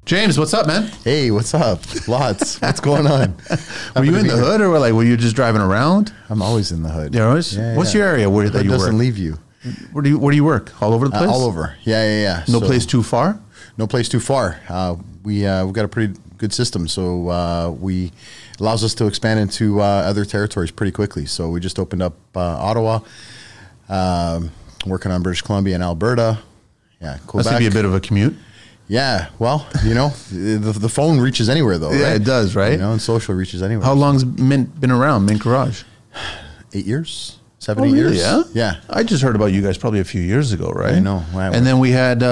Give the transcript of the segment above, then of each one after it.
James, what's up, man? Hey, what's up? Lots. What's going on? Were you in the hood, or were you just driving around? I'm always in the hood. Yeah, what's your area that you work? Doesn't leave you. Where do you work? All over the place? All over. Yeah. No place too far? No place too far. We've got a pretty good system, so we allows us to expand into other territories pretty quickly. So we just opened up Ottawa, working on British Columbia and Alberta. Yeah, Quebec. That's going to be a bit of a commute. Yeah, well, the phone reaches anywhere, though. Yeah, right? It does, right? And social reaches anywhere. How long's Mint been around, Mint Garage? 8 years? 7, 8 years? Yeah. I just heard about you guys probably a few years ago, right? I know. Wow. And then we had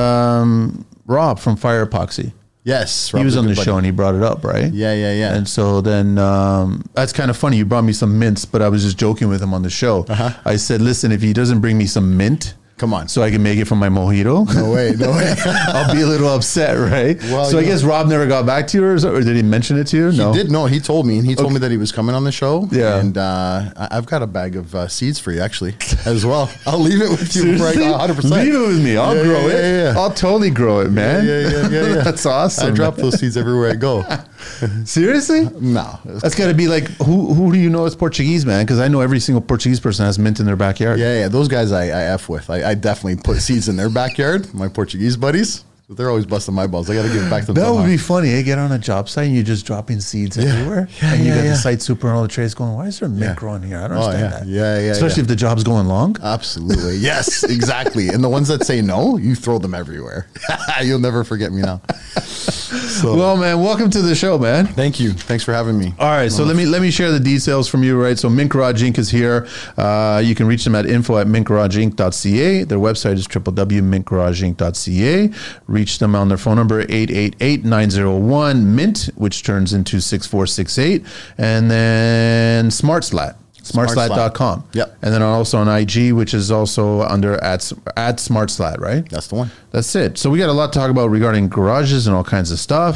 Rob from Fire Epoxy. Yes. He was on the show and he brought it up, right? Yeah. And so then that's kind of funny. You brought me some mints, but I was just joking with him on the show. I said, listen, if he doesn't bring me some mint, come on, so I can make it from my mojito. No way. I'll be a little upset, right? Well, so I guess Rob never got back to you, or did he mention it to you? No, he did. No, he told me, and he told me that he was coming on the show. Yeah, and I've got a bag of seeds for you actually as well. I'll leave it with you. 100%. Leave it with me. I'll grow it. Yeah. I'll totally grow it, man. Yeah. That's awesome. I drop those seeds everywhere I go. Seriously? No. That's got to be like, who do you know is Portuguese, man? Because I know every single Portuguese person has mint in their backyard. Yeah. Those guys I F with. I definitely put seeds in their backyard. My Portuguese buddies. They're always busting my balls. I got to give it back to them. That somehow. would be funny. You get on a job site and you're just dropping seeds everywhere. And you got the site super and all the trades going, why is there mint growing here? I don't understand that. Yeah. Especially if the job's going long. Absolutely. Yes, exactly. And the ones that say no, you throw them everywhere. You'll never forget me now. So, well, man, welcome to the show, man. Thank you. Thanks for having me. All right, so let me share the details from you, right? So Mint Garage Inc. is here. You can reach them at info@mintgarageinc.ca. Their website is www.mintgarageinc.ca. Reach them on their phone number 888-901-MINT, which turns into 6468, and then SmartSlat.com. Yep. And then also on IG, which is also under at SmartSlat, right? That's the one. That's it. So we got a lot to talk about regarding garages and all kinds of stuff.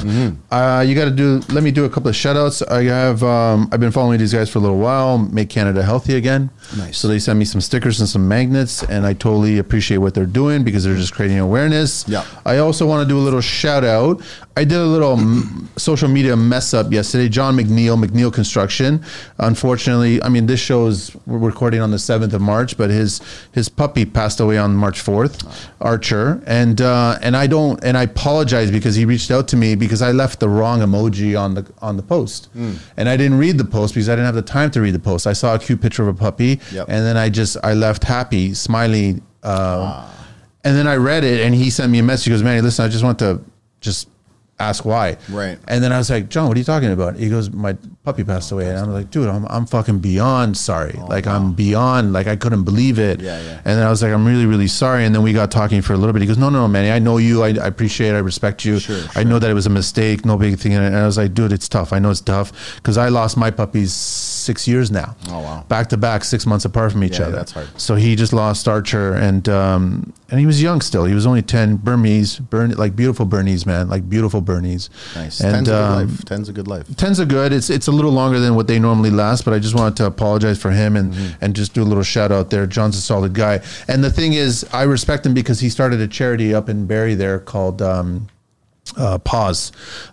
Mm-hmm. Let me do a couple of shout outs. I've been following these guys for a little while, Make Canada Healthy Again. Nice. So they sent me some stickers and some magnets, and I totally appreciate what they're doing because they're just creating awareness. Yeah. I also want to do a little shout out. I did a little social media mess up yesterday. John McNeil Construction. Unfortunately, I mean, we're recording on the 7th of March, but his puppy passed away on March 4th, Archer. And I apologize because he reached out to me because I left the wrong emoji on the post, and I didn't read the post because I didn't have the time to read the post. I saw a cute picture of a puppy, and then I left happy, smiley, and then I read it, and he sent me a message. He goes, "Manny, listen, I just want to ask why." Right. And then I was like, "John, what are you talking about?" He goes, "My puppy passed away." And I'm like, "Dude, I'm fucking beyond sorry. I'm beyond, I couldn't believe it." Yeah. And then I was like, "I'm really, really sorry." And then we got talking for a little bit. He goes, No, Manny, I know you. I appreciate it. I respect you. Sure. I know that it was a mistake. No big thing in it. And I was like, "Dude, it's tough. I know it's tough because I lost my puppies 6 years now. Oh, wow. Back to back, 6 months apart from each other. That's hard. So he just lost Archer, and he was young still. He was only 10. Beautiful Bernese, man. Like beautiful Bernese. Nice. And 10's a good life. 10's are good. It's a little longer than what they normally last, but I just wanted to apologize for him and just do a little shout out there. John's a solid guy. And the thing is, I respect him because he started a charity up in Barrie there called Pause.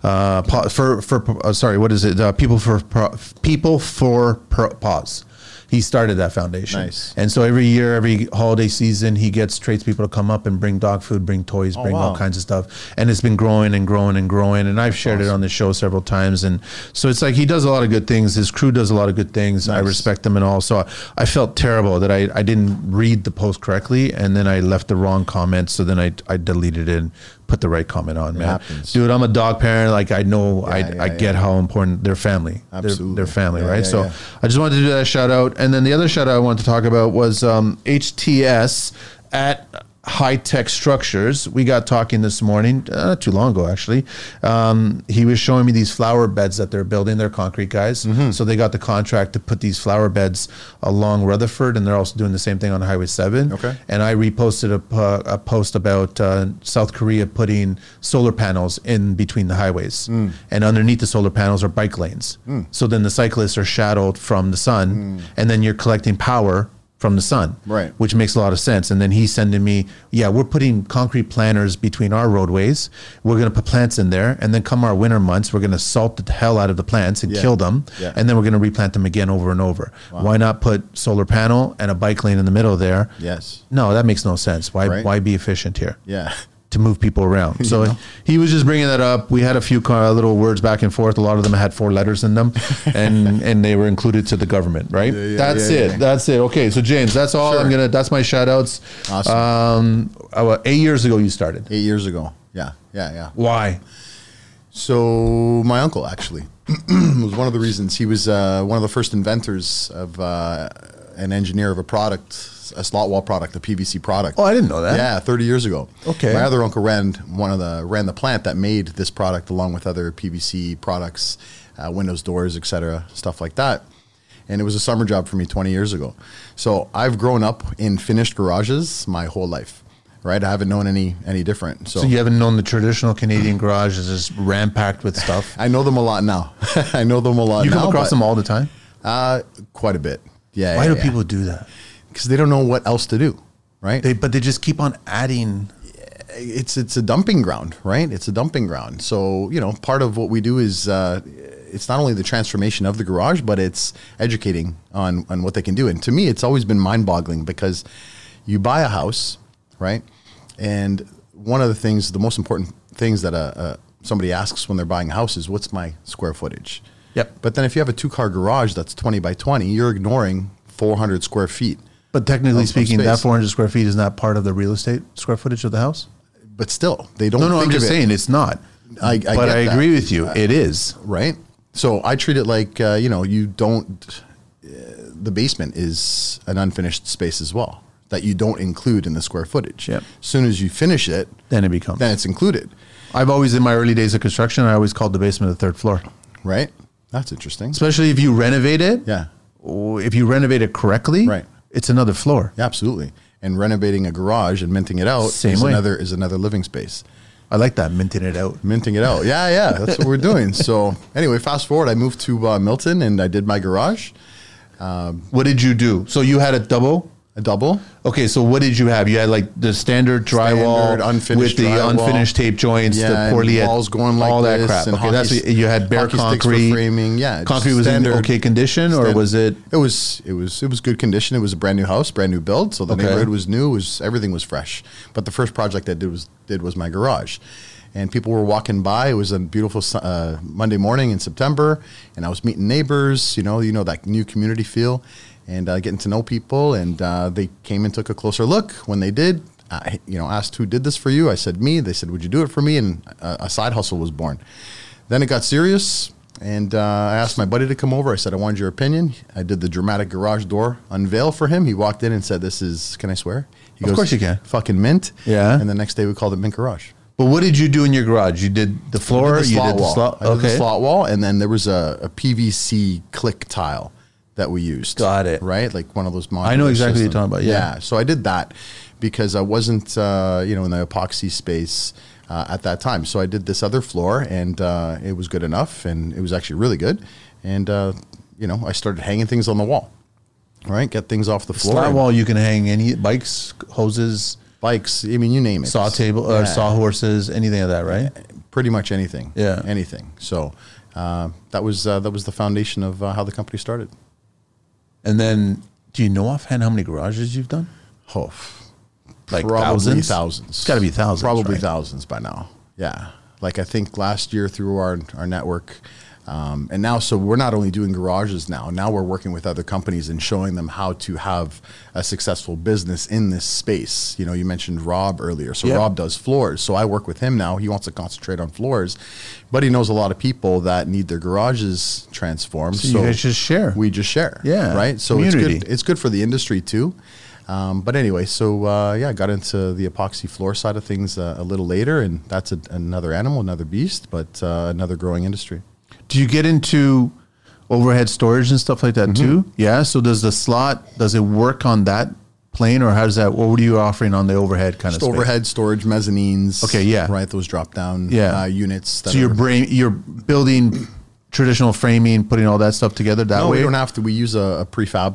What is it? People for Pause. He started that foundation. Nice. And so every year, every holiday season, he gets tradespeople to come up and bring dog food, bring toys, bring all kinds of stuff. And it's been growing and growing and growing. And I've shared it on the show several times. And so it's like he does a lot of good things. His crew does a lot of good things. Nice. I respect them and all. So I felt terrible that I didn't read the post correctly. And then I left the wrong comment. So then I deleted it and put the right comment on, man. Happens. Dude, I'm a dog parent. I know, I get how important their family. Absolutely. Their family, right? So I just wanted to do that shout out. And then the other shout out I wanted to talk about was HTS at High Tech Structures. We got talking this morning, not too long ago actually. He was showing me these flower beds that they're building. They're concrete guys. So they got the contract to put these flower beds along Rutherford, and they're also doing the same thing on Highway 7. Okay. And I reposted a post about South Korea putting solar panels in between the highways. And underneath the solar panels are bike lanes. So then the cyclists are shadowed from the sun, and then you're collecting power from the sun, Right. which makes a lot of sense. And then he's sending me, we're putting concrete planters between our roadways. We're going to put plants in there. And then come our winter months, we're going to salt the hell out of the plants and kill them. Yeah. And then we're going to replant them again over and over. Wow. Why not put solar panel and a bike lane in the middle there? Yes. No, that makes no sense. Why be efficient here? Yeah. To move people around. So he was just bringing that up. We had a few little words back and forth. A lot of them had 4 letters in them, and they were included to the government, right? That's it. That's it. Okay, so James, that's all. Sure. That's my shout outs. Awesome. 8 years ago you started. 8 years ago. Yeah. Why? So my uncle actually was one of the reasons. He was one of the first inventors of an engineer of a product, a slot wall product, a PVC product. Oh, I didn't know that. Yeah, 30 years ago. Okay. My other uncle ran the plant that made this product along with other PVC products, windows, doors, etc., stuff like that. And it was a summer job for me 20 years ago. So I've grown up in finished garages my whole life. Right, I haven't known any different. So you haven't known the traditional Canadian garage is just ram-packed with stuff? I know them a lot now. I know them a lot now. You come across them all the time? Quite a bit. Yeah. Why do people do that? Because they don't know what else to do, right? But they just keep on adding. It's a dumping ground, right? It's a dumping ground. So, part of what we do is it's not only the transformation of the garage, but it's educating on what they can do. And to me, it's always been mind-boggling because you buy a house, right? And one of the most important things that somebody asks when they're buying a house is, what's my square footage? Yep. But then if you have a 2-car garage that's 20 by 20, you're ignoring 400 square feet. But technically speaking, that 400 square feet is not part of the real estate square footage of the house? But still, they don't No, think I'm just of it. saying it's not. I agree with you. It is. Right? So I treat it like, you don't, the basement is an unfinished space as well that you don't include in the square footage. Yep. As soon as you finish it, then it's included. I've always, in my early days of construction, I always called the basement the 3rd floor. Right? That's interesting. Especially if you renovate it. Yeah. If you renovate it correctly, right, it's another floor. Yeah, absolutely. And renovating a garage and minting it out is another living space. I like that, minting it out. Minting it out. Yeah. That's what we're doing. So anyway, fast forward, I moved to Milton and I did my garage. What did you do? So you had a double? A double. Okay, so what did you have? You had like the standard drywall with the unfinished tape joints, the poorly walls going like all this, that crap. and Okay, that's what you had. Bare concrete framing. Yeah, concrete was in okay condition, or was it? It was good condition. It was a brand new house, brand new build. So the neighborhood was new. Everything was fresh. But the first project I did was my garage. And people were walking by. It was a beautiful Monday morning in September, and I was meeting neighbors. You know that new community feel, and getting to know people. And they came and took a closer look. When they did, asked who did this for you. I said me. They said, would you do it for me? And a side hustle was born. Then it got serious, and I asked my buddy to come over. I said, I wanted your opinion. I did the dramatic garage door unveil for him. He walked in and said, "This is, can I swear?" He goes, "Of course you can." Fucking mint. Yeah. And the next day we called it Mint Garage. But what did you do in your garage? You did the floor, I did the slot wall. slot. I did the slot wall, and then there was a PVC click tile that we used. Got it. Right, like one of those modular I know exactly systems. what you're talking about. Yeah. So I did that because I wasn't, in the epoxy space at that time. So I did this other floor, and it was good enough, and it was actually really good. And I started hanging things on the wall. Right, get things off the floor. Slot wall, you can hang any bikes, hoses. Bikes, I mean, you name it. Saw table, or saw horses, anything of that, right? Pretty much anything. Yeah. Anything. So that was the foundation of how the company started. And then, do you know offhand how many garages you've done? Oh, like probably thousands? It's got to be thousands. Probably right? thousands by now. Yeah. Like I think last year through our network, and now, so we're not only doing garages now we're working with other companies and showing them how to have a successful business in this space. You mentioned Rob earlier. So Rob does floors. So I work with him now. He wants to concentrate on floors, but he knows a lot of people that need their garages transformed. So you guys just share. We just share. Yeah. Right. So community. it's good for the industry too. But anyway, so I got into the epoxy floor side of things a little later, and that's another animal, another beast, but another growing industry. Do you get into overhead storage and stuff like that too? Yeah. So does it work on that plane, or how does that? What were you offering on the overhead kind of space? Overhead storage, mezzanines. Okay. Yeah. Right. Those drop down units. So you're building traditional framing, putting all that stuff together that way? No, we don't have to. We use a prefabbed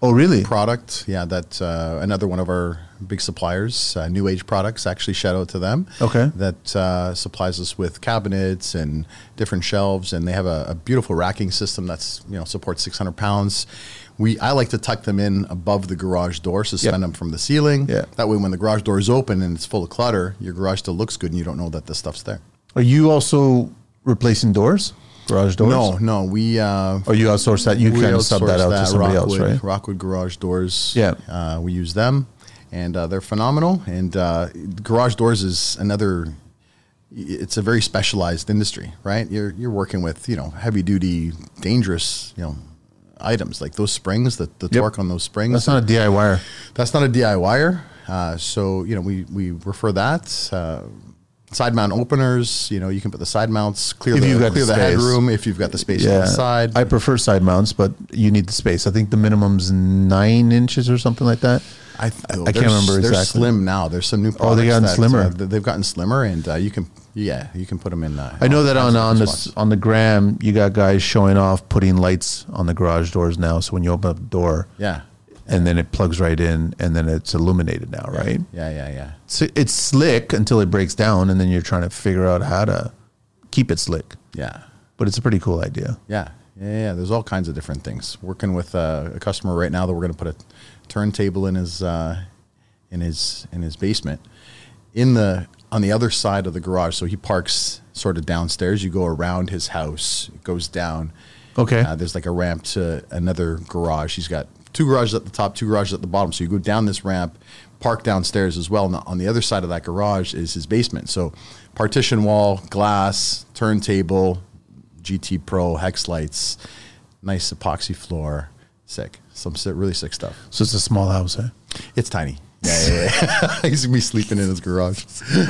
Oh, really? product. Yeah, that another one of our big suppliers, New Age Products. Actually, shout out to them. Okay. That supplies us with cabinets and different shelves, and they have a beautiful racking system that's supports 600 pounds. I like to tuck them in above the garage door, suspend them from the ceiling. Yeah. That way, when the garage door is open and it's full of clutter, your garage still looks good, and you don't know that the stuff's there. Are you also replacing doors? Garage doors? No, we. Or you outsource that? You kind of sub that out to somebody else, right? Rockwood Garage Doors. Yeah. We use them, and they're phenomenal. And garage doors is another. It's a very specialized industry, right? You're working with heavy duty, dangerous items like those springs, the torque on those springs. That's not a DIYer. That's not a DIYer. So we refer that. Side mount openers, you can put the side mounts, clear the headroom if you've got the space on the side. I prefer side mounts, but you need the space. I think the minimum's 9 inches or something like that. I can't remember exactly. They're slim now. There's some new products. They gotten slimmer. They've gotten slimmer, and you can put them in. I know that on the gram, you got guys showing off putting lights on the garage doors now. So when you open up the door, and then it plugs right in, and then it's illuminated now, right? Yeah. So it's slick until it breaks down, and then you're trying to figure out how to keep it slick. Yeah. But it's a pretty cool idea. Yeah. There's all kinds of different things. Working with a customer right now that we're going to put a turntable in his basement. On the other side of the garage, so he parks sort of downstairs. You go around his house, it goes down. Okay. There's like a ramp to another garage. He's got 2 garages at the top, 2 garages at the bottom. So you go down this ramp, park downstairs as well. And on the other side of that garage is his basement. So partition wall, glass, turntable, GT Pro, hex lights, nice epoxy floor. Sick. Some really sick stuff. So it's a small house, eh? It's tiny. Yeah. He's going to be sleeping in his garage.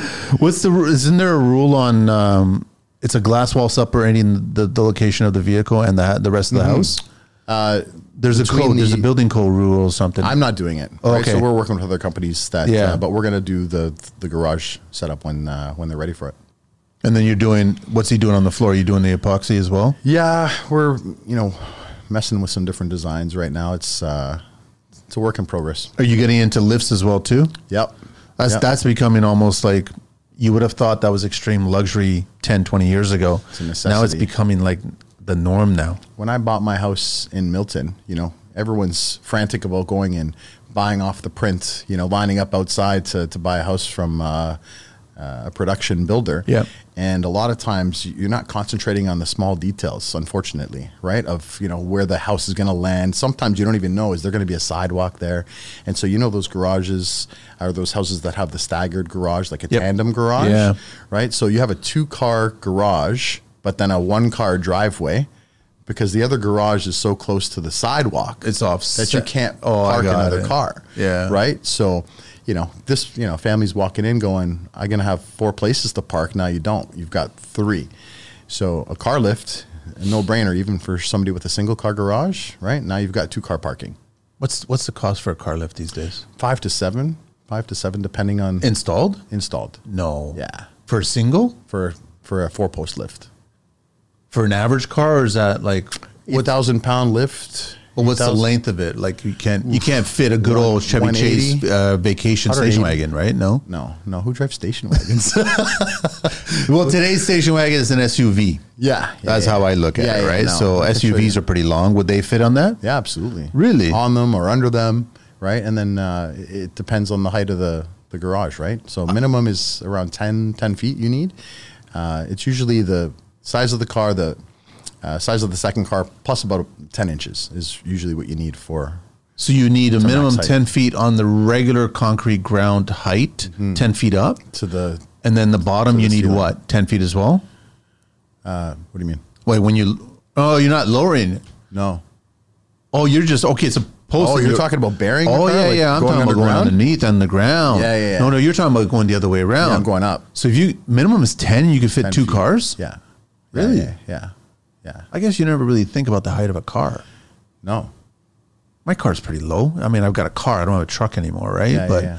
Isn't there a rule on it's a glass wall separating the location of the vehicle and the rest of the house? There's a code. There's a building code rule or something. I'm not doing it. Oh, okay. So we're working with other companies that, but we're going to do the garage setup when they're ready for it. And then what's he doing on the floor? Are you doing the epoxy as well? Yeah, we're messing with some different designs right now. It's a work in progress. Are you getting into lifts as well too? Yep. That's becoming almost like you would have thought that was extreme luxury 10, 20 years ago. It's a necessity. Now it's becoming like the norm now. When I bought my house in Milton, everyone's frantic about going and buying off the print, lining up outside to buy a house from a production builder. Yeah. And a lot of times you're not concentrating on the small details, unfortunately, right? Of, where the house is going to land. Sometimes you don't even know, is there going to be a sidewalk there? And so, those garages are those houses that have the staggered garage, like a tandem garage, right? So you have a 2-car garage, but then a 1-car driveway, because the other garage is so close to the sidewalk. It's offset. That you can't park another car. Yeah. Right? So, this, family's walking in going, I'm going to have 4 places to park. Now you don't. You've got 3. So a car lift, a no-brainer, even for somebody with a single-car garage, right? Now you've got 2-car parking. What's the cost for a car lift these days? 5 to 7, depending on... Installed? No. Yeah. For a single? For a 4-post lift. For an average car, or is that like... 8,000-pound lift... Well, what's the length of it? Like you can't fit a good old Chevy Chase vacation station wagon, right? No. Who drives station wagons? Well, today's station wagon is an SUV. Yeah, that's how I look at it, right? So SUVs are pretty long. Would they fit on that? Yeah, absolutely. Really? On them or under them, right? And then it depends on the height of the garage, right? So minimum is around 10 feet you need. It's usually the size of the car, size of the second car, plus about 10 inches is usually what you need for. So you need a minimum 10 feet on the regular concrete ground height, 10 feet up? And then the bottom you need ceiling. What, 10 feet as well? What do you mean? Wait, you're not lowering it? No. Oh, you're just, okay, it's a post. Oh, you're talking about bearing? Oh, yeah, I'm talking about going underneath on the ground. Yeah. No, you're talking about going the other way around. Yeah, I'm going up. So if minimum is 10, you could fit 2 cars? Yeah. Really? Yeah. I guess you never really think about the height of a car. No. My car's pretty low. I mean, I've got a car. I don't have a truck anymore, right?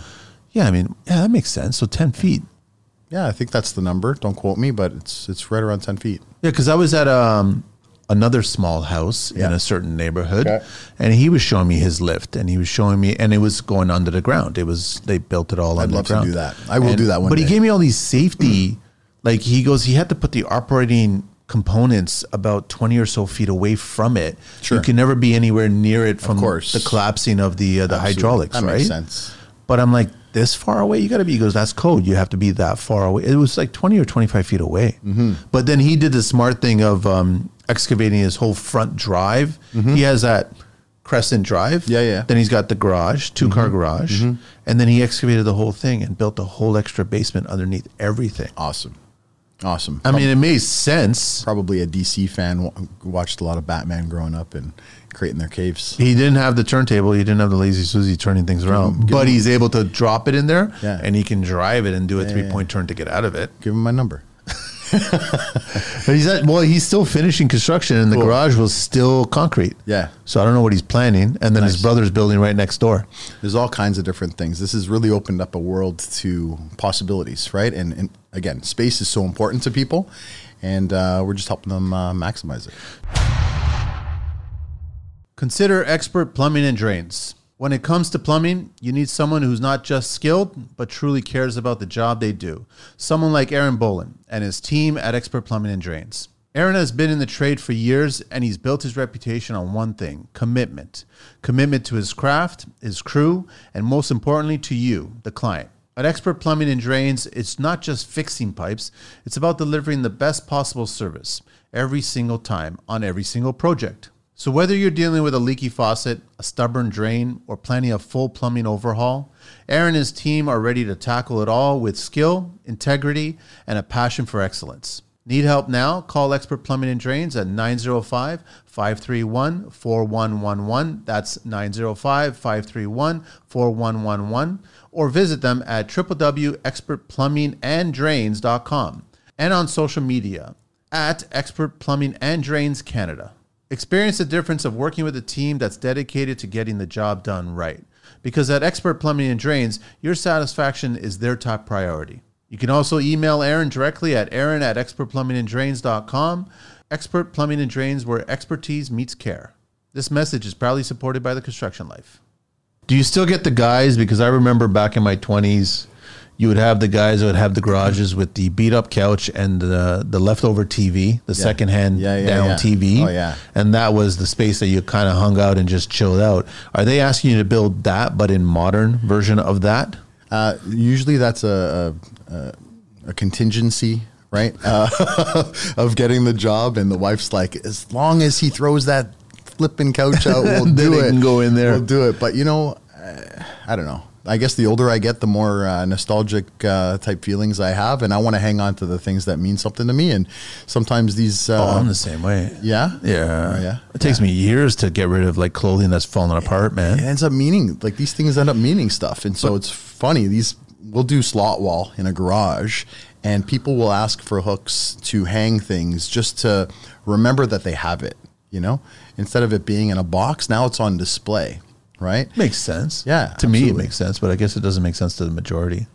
I mean, that makes sense. So 10 feet. Yeah, I think that's the number. Don't quote me, but it's right around 10 feet. Yeah, because I was at another small house in a certain neighborhood, Okay. and he was showing me his lift, and he was showing me, and it was going under the ground. They built it all I'd love underground. to do that. I will do that one But day. he gave me all these safety, like he goes, he had to put the operating components about 20 or so feet away from it. Sure. You can never be anywhere near it from course. the collapsing of the hydraulics, That right? makes sense. But I'm like, this far away, you got to be. He goes, that's code. You have to be that far away. It was like 20 or 25 feet away. But then he did the smart thing of excavating his whole front drive. He has that Crescent Drive. Yeah, yeah. Then he's got the garage, two-car garage. And then he excavated the whole thing and built a whole extra basement underneath everything. Awesome. I mean, it made sense. Probably a DC fan, watched a lot of Batman growing up and creating their caves. He didn't have the turntable. He didn't have the Lazy Susie turning things around. But he's able to drop it in there, Yeah. and he can drive it and do a three-point turn to get out of it. Give him my number. But he's still finishing construction, and the garage was still concrete. Yeah. So I don't know what he's planning. And then his brother's building right next door. There's all kinds of different things. This has really opened up a world to possibilities, right? And again, space is so important to people, and we're just helping them maximize it. Consider Expert Plumbing and Drains. When it comes to plumbing, you need someone who's not just skilled, but truly cares about the job they do. Someone like Aaron Bolin and his team at Expert Plumbing and Drains. Aaron has been in the trade for years, and he's built his reputation on one thing: commitment. Commitment to his craft, his crew, and most importantly to you, the client. At Expert Plumbing and Drains, it's not just fixing pipes, it's about delivering the best possible service every single time on every single project. So whether you're dealing with a leaky faucet, a stubborn drain, or planning a full plumbing overhaul, Aaron and his team are ready to tackle it all with skill, integrity, and a passion for excellence. Need help now? Call Expert Plumbing and Drains at 905-531-4111. That's 905-531-4111. Or visit them at www.expertplumbinganddrains.com and on social media at Expert Plumbing and Drains Canada. Experience the difference of working with a team that's dedicated to getting the job done right. Because at Expert Plumbing and Drains, your satisfaction is their top priority. You can also email Aaron directly at aaron@expertplumbinganddrains.com. Expert Plumbing and Drains, where expertise meets care. This message is proudly supported by the Construction Life. Do you still get the guys? Because I remember back in my 20s, you would have the guys that would have the garages with the beat up couch and the leftover TV, the secondhand down TV. Oh, yeah. And that was the space that you kind of hung out and just chilled out. Are they asking you to build that, but in modern version of that? Usually that's a contingency, right? Of getting the job. And the wife's like, as long as he throws that flipping couch out, we'll Then do it it. can go in there. We'll do it. But, I don't know. I guess the older I get, the more nostalgic type feelings I have, and I want to hang on to the things that mean something to me. And sometimes these, I'm the same way. yeah. It takes me years to get rid of like clothing that's falling apart, man. It ends up meaning, like, these things end up meaning stuff, and so it's funny. We'll do slot wall in a garage, and people will ask for hooks to hang things just to remember that they have it. Instead of it being in a box, now it's on display. Right? Makes sense. Yeah, To me, it absolutely. makes sense, but I guess it doesn't make sense to the majority.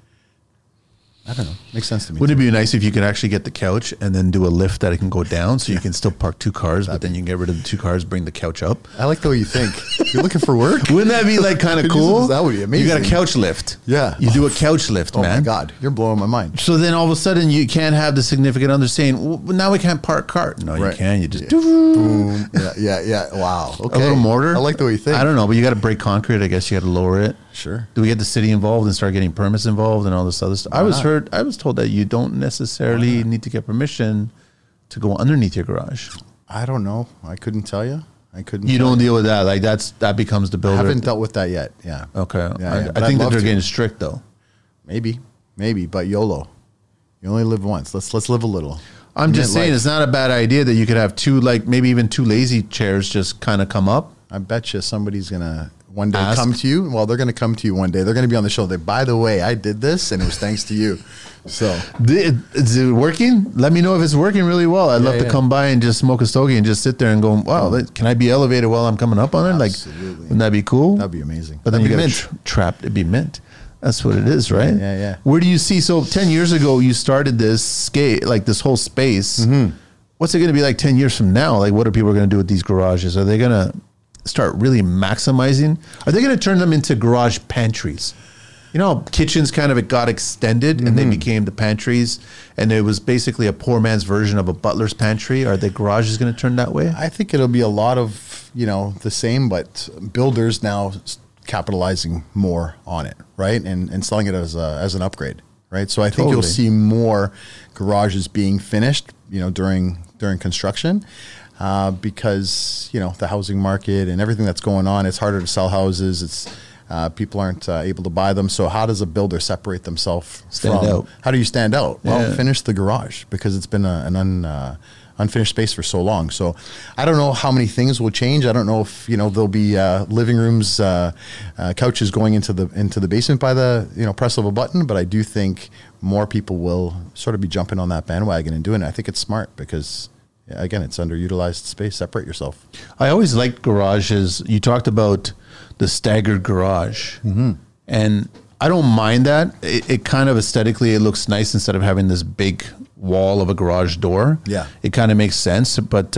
I don't know. Makes sense to me. Wouldn't it be nice if you could actually get the couch and then do a lift that it can go down so you can still park two cars, but then you can get rid of the two cars, bring the couch up? I like the way you think. You're looking for work? Wouldn't that be like kind of cool? That would be amazing. You got a couch lift. Yeah. You do a couch lift, Oh man. my God, you're blowing my mind. So then all of a sudden you can't have the significant other saying, well, now we can't park cart. No, you Right. can. You just Boom. Yeah. Wow. Okay. a little mortar. I like the way you think. I don't know, but you got to break concrete. I guess you got to lower it. Sure. Do we get the city involved and start getting permits involved and all this other stuff? I was told that you don't necessarily need to get permission to go underneath your garage. I don't know. I couldn't tell you. You don't deal with that. Like that becomes the I builder. haven't dealt with that yet. Yeah. Okay. Yeah, I but think I'd that love they're to. getting strict though. Maybe, but YOLO. You only live once. Let's live a little. I'm just Commit saying life. it's not a bad idea that you could have two, like maybe even two lazy chairs just kind of come up. I bet you somebody's gonna one day Ask. come to you. Well, they're gonna come to you one day. They're gonna be on the show. By the way, I did this, and it was thanks to you. So Is it working? Let me know if it's working really well. I'd love to yeah. come by and just smoke a stogie and just sit there and go, wow, can I be elevated while I'm coming up on it? Like, Absolutely. wouldn't that be cool? that'd be amazing. But then That'd you be get trapped. It'd be mint. That's what it is, right? Yeah. Where do you see? So 10 years ago, you started this skate, like this whole space. Mm-hmm. what's it going to be like 10 years from now? Like, what are people going to do with these garages? Are they going to start really maximizing? Are they going to turn them into garage pantries? You know, kitchens kind of, it got extended and they became the pantries, and it was basically a poor man's version of a butler's pantry. Are the garages going to turn that way? I think it'll be a lot of, the same, but builders now capitalizing more on it, right? And selling it as an upgrade, right? So I think you'll see more garages being finished, during construction. Because, the housing market and everything that's going on, it's harder to sell houses. It's people aren't able to buy them. So how does a builder separate themselves Stand out. How do you stand out? Yeah. Well, finish the garage, because it's been an unfinished space for so long. So I don't know how many things will change. I don't know if, there'll be living rooms, couches going into the basement by the, press of a button. But I do think more people will sort of be jumping on that bandwagon and doing it. I think it's smart because, again, it's underutilized space. Separate yourself. I always liked garages. You talked about the staggered garage, and I don't mind that. It kind of aesthetically, it looks nice instead of having this big wall of a garage door. Yeah, it kind of makes sense. But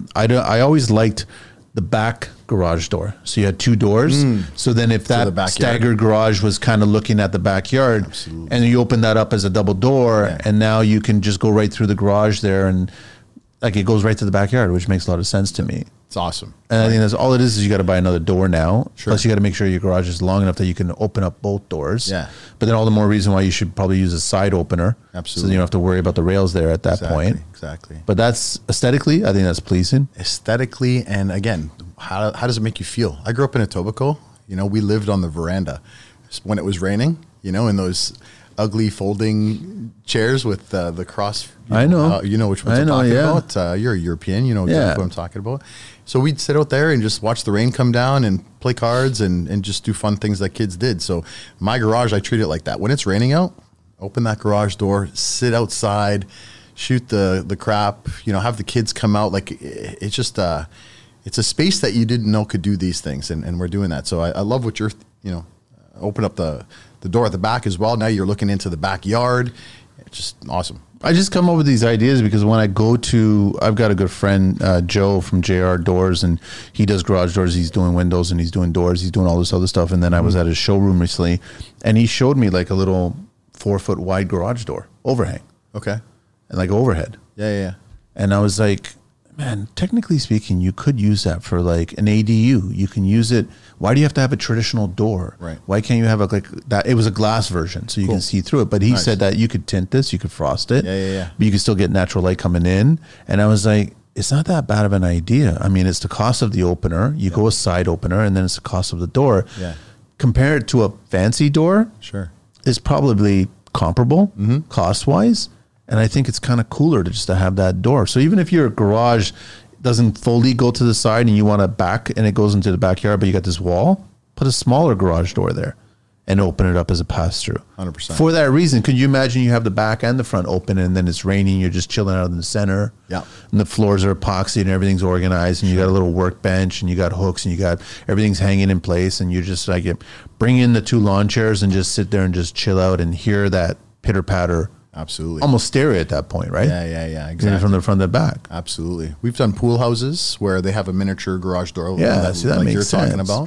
I always liked the back garage door. So you had two doors. So then if that staggered garage was kind of looking at the backyard, and you open that up as a double door, and now you can just go right through the garage there, and like it goes right to the backyard, which makes a lot of sense to me. It's awesome. And I think that's all it is you got to buy another door now. Sure. Plus you got to make sure your garage is long enough that you can open up both doors. Yeah. But then all the more reason why you should probably use a side opener. Absolutely. So you don't have to worry about the rails there at that point. Exactly. But that's aesthetically, I think that's pleasing. Aesthetically, and again, how does it make you feel? I grew up in Etobicoke. We lived on the veranda when it was raining, in those ugly folding chairs with the cross. I know. Which ones I'm talking about. You're a European. You know exactly what I'm talking about. So we'd sit out there and just watch the rain come down and play cards and just do fun things that kids did. So my garage, I treat it like that. When it's raining out, open that garage door, sit outside, shoot the crap, have the kids come out. Like it's just, it's a space that you didn't know could do these things. And we're doing that. So I love what you're, open up the door at the back as well. Now you're looking into the backyard. It's just awesome. I just come up with these ideas because when I go to, I've got a good friend, Joe from JR Doors, and he does garage doors. He's doing windows and he's doing doors. He's doing all this other stuff. And then I was at his showroom recently, and he showed me like a little 4-foot wide garage door overhang. Okay. And like overhead. Yeah. And I was like, man, technically speaking, you could use that for like an ADU. You can use it. Why do you have to have a traditional door? Right. Why can't you have like that? It was a glass version, so you can see through it. But he said that you could tint this, you could frost it. Yeah. But you could still get natural light coming in. And I was like, it's not that bad of an idea. I mean, it's the cost of the opener. You go a side opener, and then it's the cost of the door. Yeah. Compare it to a fancy door. Sure. It's probably comparable cost-wise. And I think it's kind of cooler to have that door. So even if your garage doesn't fully go to the side and you want a back and it goes into the backyard, but you got this wall, put a smaller garage door there and open it up as a pass-through. 100%. For that reason, could you imagine you have the back and the front open and then it's raining, you're just chilling out in the center. Yeah. And the floors are epoxy and everything's organized and you got a little workbench and you got hooks and you got everything's hanging in place and you're just like, bring in the 2 lawn chairs and just sit there and just chill out and hear that pitter-patter. Absolutely. Almost stereo at that point, right? Yeah, exactly. From the front to the back. Absolutely. We've done pool houses where they have a miniature garage door. Yeah, that like makes you're sense. talking about.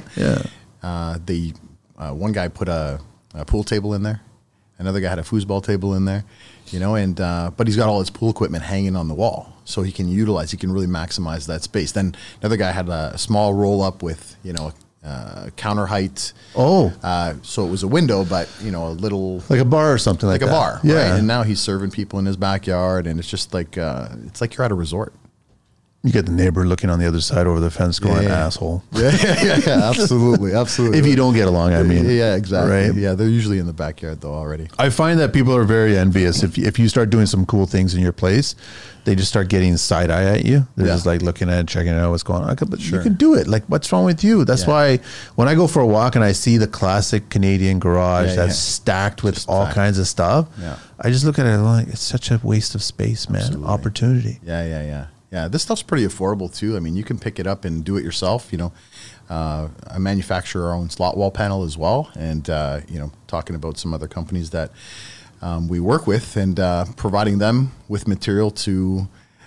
Yeah. One guy put a pool table in there. Another guy had a foosball table in there, and but he's got all his pool equipment hanging on the wall. So he can really maximize that space. Then another guy had a small roll up with, counter height. Oh. So it was a window, but, a little. Like a bar or something like that. Like a bar. Yeah. Right? And now he's serving people in his backyard, and it's just like, it's like you're at a resort. You get the neighbor looking on the other side over the fence going, asshole. Yeah, absolutely. If you don't get along, I mean. Yeah, exactly. Right? Yeah, they're usually in the backyard, though, already. I find that people are very envious. If you start doing some cool things in your place, they just start getting side eye at you. They're just like looking at it, checking out what's going on. But you can do it. Like, what's wrong with you? That's why when I go for a walk and I see the classic Canadian garage that's stacked with just all kinds of stuff, I just look at it like, it's such a waste of space, man. Absolutely. Opportunity. Yeah, this stuff's pretty affordable too. I mean, you can pick it up and do it yourself. I manufacture our own slot wall panel as well, and talking about some other companies that we work with, and providing them with material to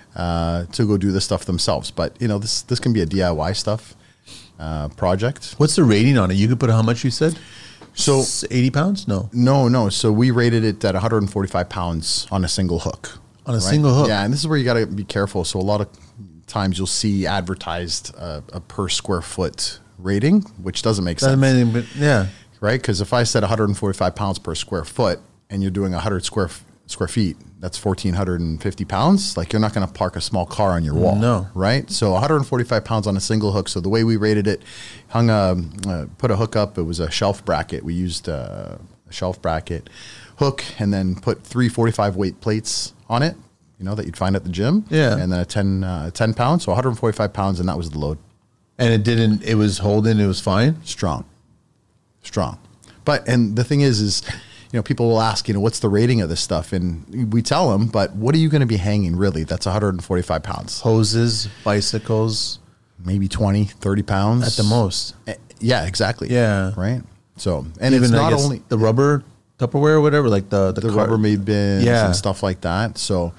to go do this stuff themselves. But this can be a DIY stuff project. What's the rating on it? You could put how much you said? So 80 pounds? No. No. So we rated it at 145 pounds on a single hook. On a single hook? Yeah, and this is where you got to be careful. So a lot of times you'll see advertised a per square foot rating, which doesn't make sense. Yeah. Right? Because if I said 145 pounds per square foot and you're doing 100 square feet, that's 1,450 pounds. Like, you're not going to park a small car on your wall. No. Right? So 145 pounds on a single hook. So the way we rated it, put a hook up. It was a shelf bracket. We used a shelf bracket hook and then put 3 45 weight plates on it, that you'd find at the gym. Yeah. And then a 10 pounds. So 145 pounds, and that was the load. And it was holding, it was fine? Strong. And the thing is, people will ask, what's the rating of this stuff? And we tell them, but what are you going to be hanging really? That's 145 pounds. Hoses, bicycles. Maybe 20, 30 pounds. At the most. Yeah, exactly. Yeah. Right? So, and even, it's not only the rubber Tupperware or whatever, like the Rubbermaid bins and stuff like that. So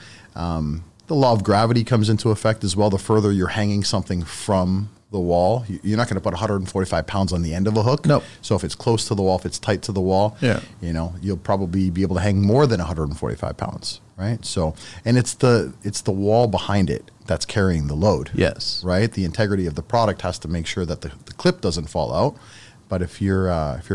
the law of gravity comes into effect as well. The further you're hanging something from the wall, you're not going to put 145 pounds on the end of a hook. No. So if it's close to the wall, if it's tight to the wall, you'll probably be able to hang more than 145 pounds, right? So, and it's the wall behind it that's carrying the load. Yes. Right? The integrity of the product has to make sure that the clip doesn't fall out. But if you're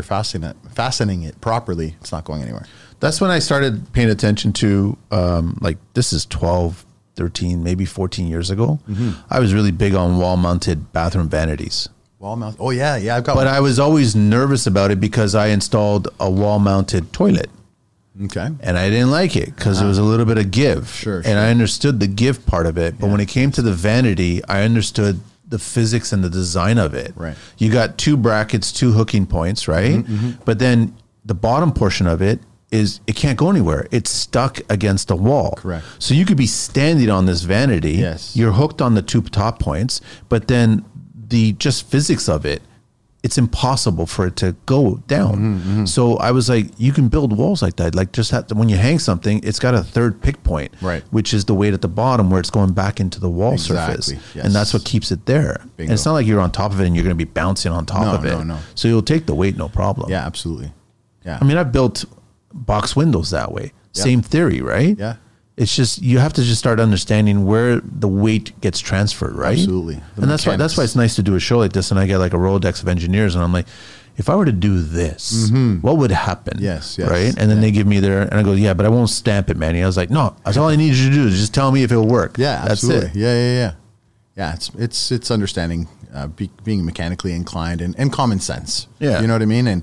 fastening it properly, it's not going anywhere. That's when I started paying attention to, this is 12, 13, maybe 14 years ago. Mm-hmm. I was really big on wall-mounted bathroom vanities. Wall-mounted? Oh, yeah, I've got one. But I was always nervous about it because I installed a wall-mounted toilet. Okay. And I didn't like it because it was a little bit of give. Sure. And I understood the give part of it. But when it came to the vanity, I understood the physics and the design of it. Right. You got 2 brackets, 2 hooking points, right? Mm-hmm. But then the bottom portion of it it can't go anywhere. It's stuck against a wall. Correct. So you could be standing on this vanity. Yes. You're hooked on the 2 top points, but then the just physics of it, it's impossible for it to go down. Mm-hmm. So I was like, you can build walls like that. Like, just when you hang something, it's got a 3rd pick point, right, which is the weight at the bottom where it's going back into the wall surface. Yes. And that's what keeps it there. Bingo. And it's not like you're on top of it and you're going to be bouncing on top of it. No. So you'll take the weight, no problem. Yeah, absolutely. Yeah. I mean, I've built box windows that way. Yep. Same theory, right? Yeah. It's just, you have to just start understanding where the weight gets transferred, right? Absolutely. And that's why it's nice to do a show like this, and I get like a Rolodex of engineers, and I'm like, if I were to do this, what would happen? Yes. Right? And then they give me and I go, yeah, but I won't stamp it, Manny. I was like, no, that's all I need you to do is just tell me if it'll work. Yeah, that's absolutely. it. Yeah, it's understanding, being mechanically inclined and common sense. Yeah. You know what I mean? And,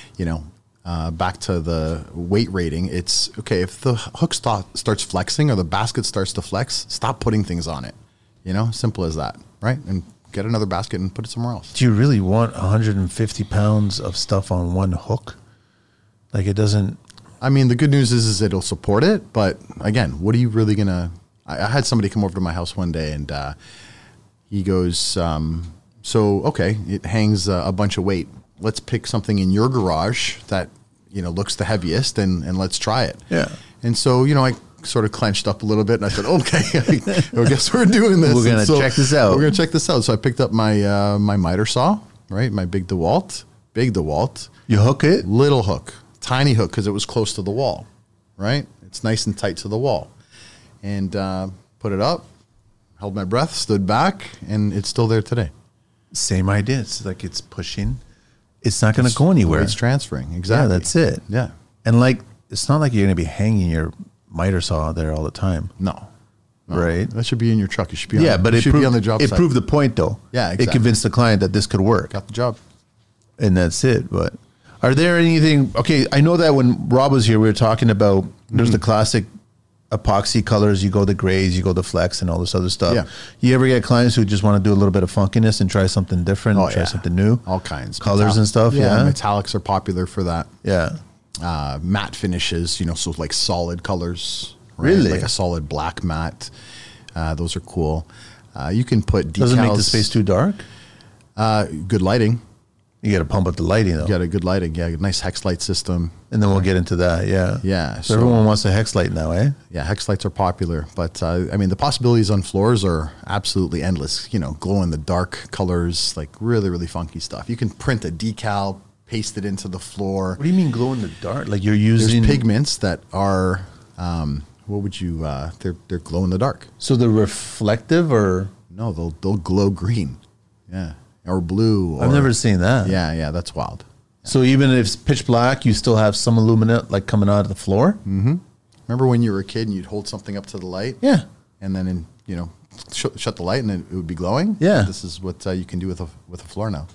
back to the weight rating, it's okay if the hook starts flexing or the basket starts to flex, stop putting things on it. Simple as that, right? And get another basket and put it somewhere else. Do you really want 150 pounds of stuff on one hook? Like, it doesn't. I mean, the good news is it'll support it, but again, what are you really gonna? I had somebody come over to my house one day and he goes, okay, it hangs a bunch of weight. Let's pick something in your garage that looks the heaviest and let's try it. Yeah. And so I sort of clenched up a little bit and I said, okay, I guess we're doing this. We're gonna check this out. We're gonna check this out. So I picked up my my miter saw, right? My big DeWalt. You hook it? Little hook, tiny hook, because it was close to the wall, right? It's nice and tight to the wall, and put it up, held my breath, stood back, and it's still there today. Same idea. It's like it's pushing. It's not going to go anywhere. It's transferring. Exactly. Yeah, that's it. Yeah. And like, it's not like you're going to be hanging your miter saw there all the time. No. Right. That should be in your truck. You should be on, but it it should proved, be on the job it site. proved the point though. Yeah, exactly. It convinced the client that this could work. Got the job. And that's it. But are there anything, okay, I know that when Rob was here, we were talking about, there's the classic epoxy colors, you go the grays, you go the flex and all this other stuff. Yeah. You ever get clients who just want to do a little bit of funkiness and try something different, try something new? All kinds. Colors and stuff, yeah. Metallics are popular for that. Yeah. Matte finishes, so like solid colors. Right? Really? Like a solid black matte. Those are cool. You can put decals. Doesn't make the space too dark? Good lighting. You got to pump up the lighting though. You got a good lighting. Yeah, a nice hex light system. And then we'll get into that. Yeah. Yeah. So everyone wants a hex light now, eh? Yeah, hex lights are popular, but I mean, the possibilities on floors are absolutely endless. You know, glow in the dark colors, like really, really funky stuff. You can print a decal, paste it into the floor. What do you mean glow in the dark? Like you're using There's pigments that are, what would you? They're glow in the dark. So they're reflective, or No, they'll glow green. Yeah, or blue. Or, I've never seen that. Yeah, that's wild. So even if it's pitch black, you still have some illuminate like coming out of the floor. Mm-hmm. Remember when you were a kid and you'd hold something up to the light? Yeah. And then shut the light and it would be glowing. Yeah. This is what you can do with a floor now.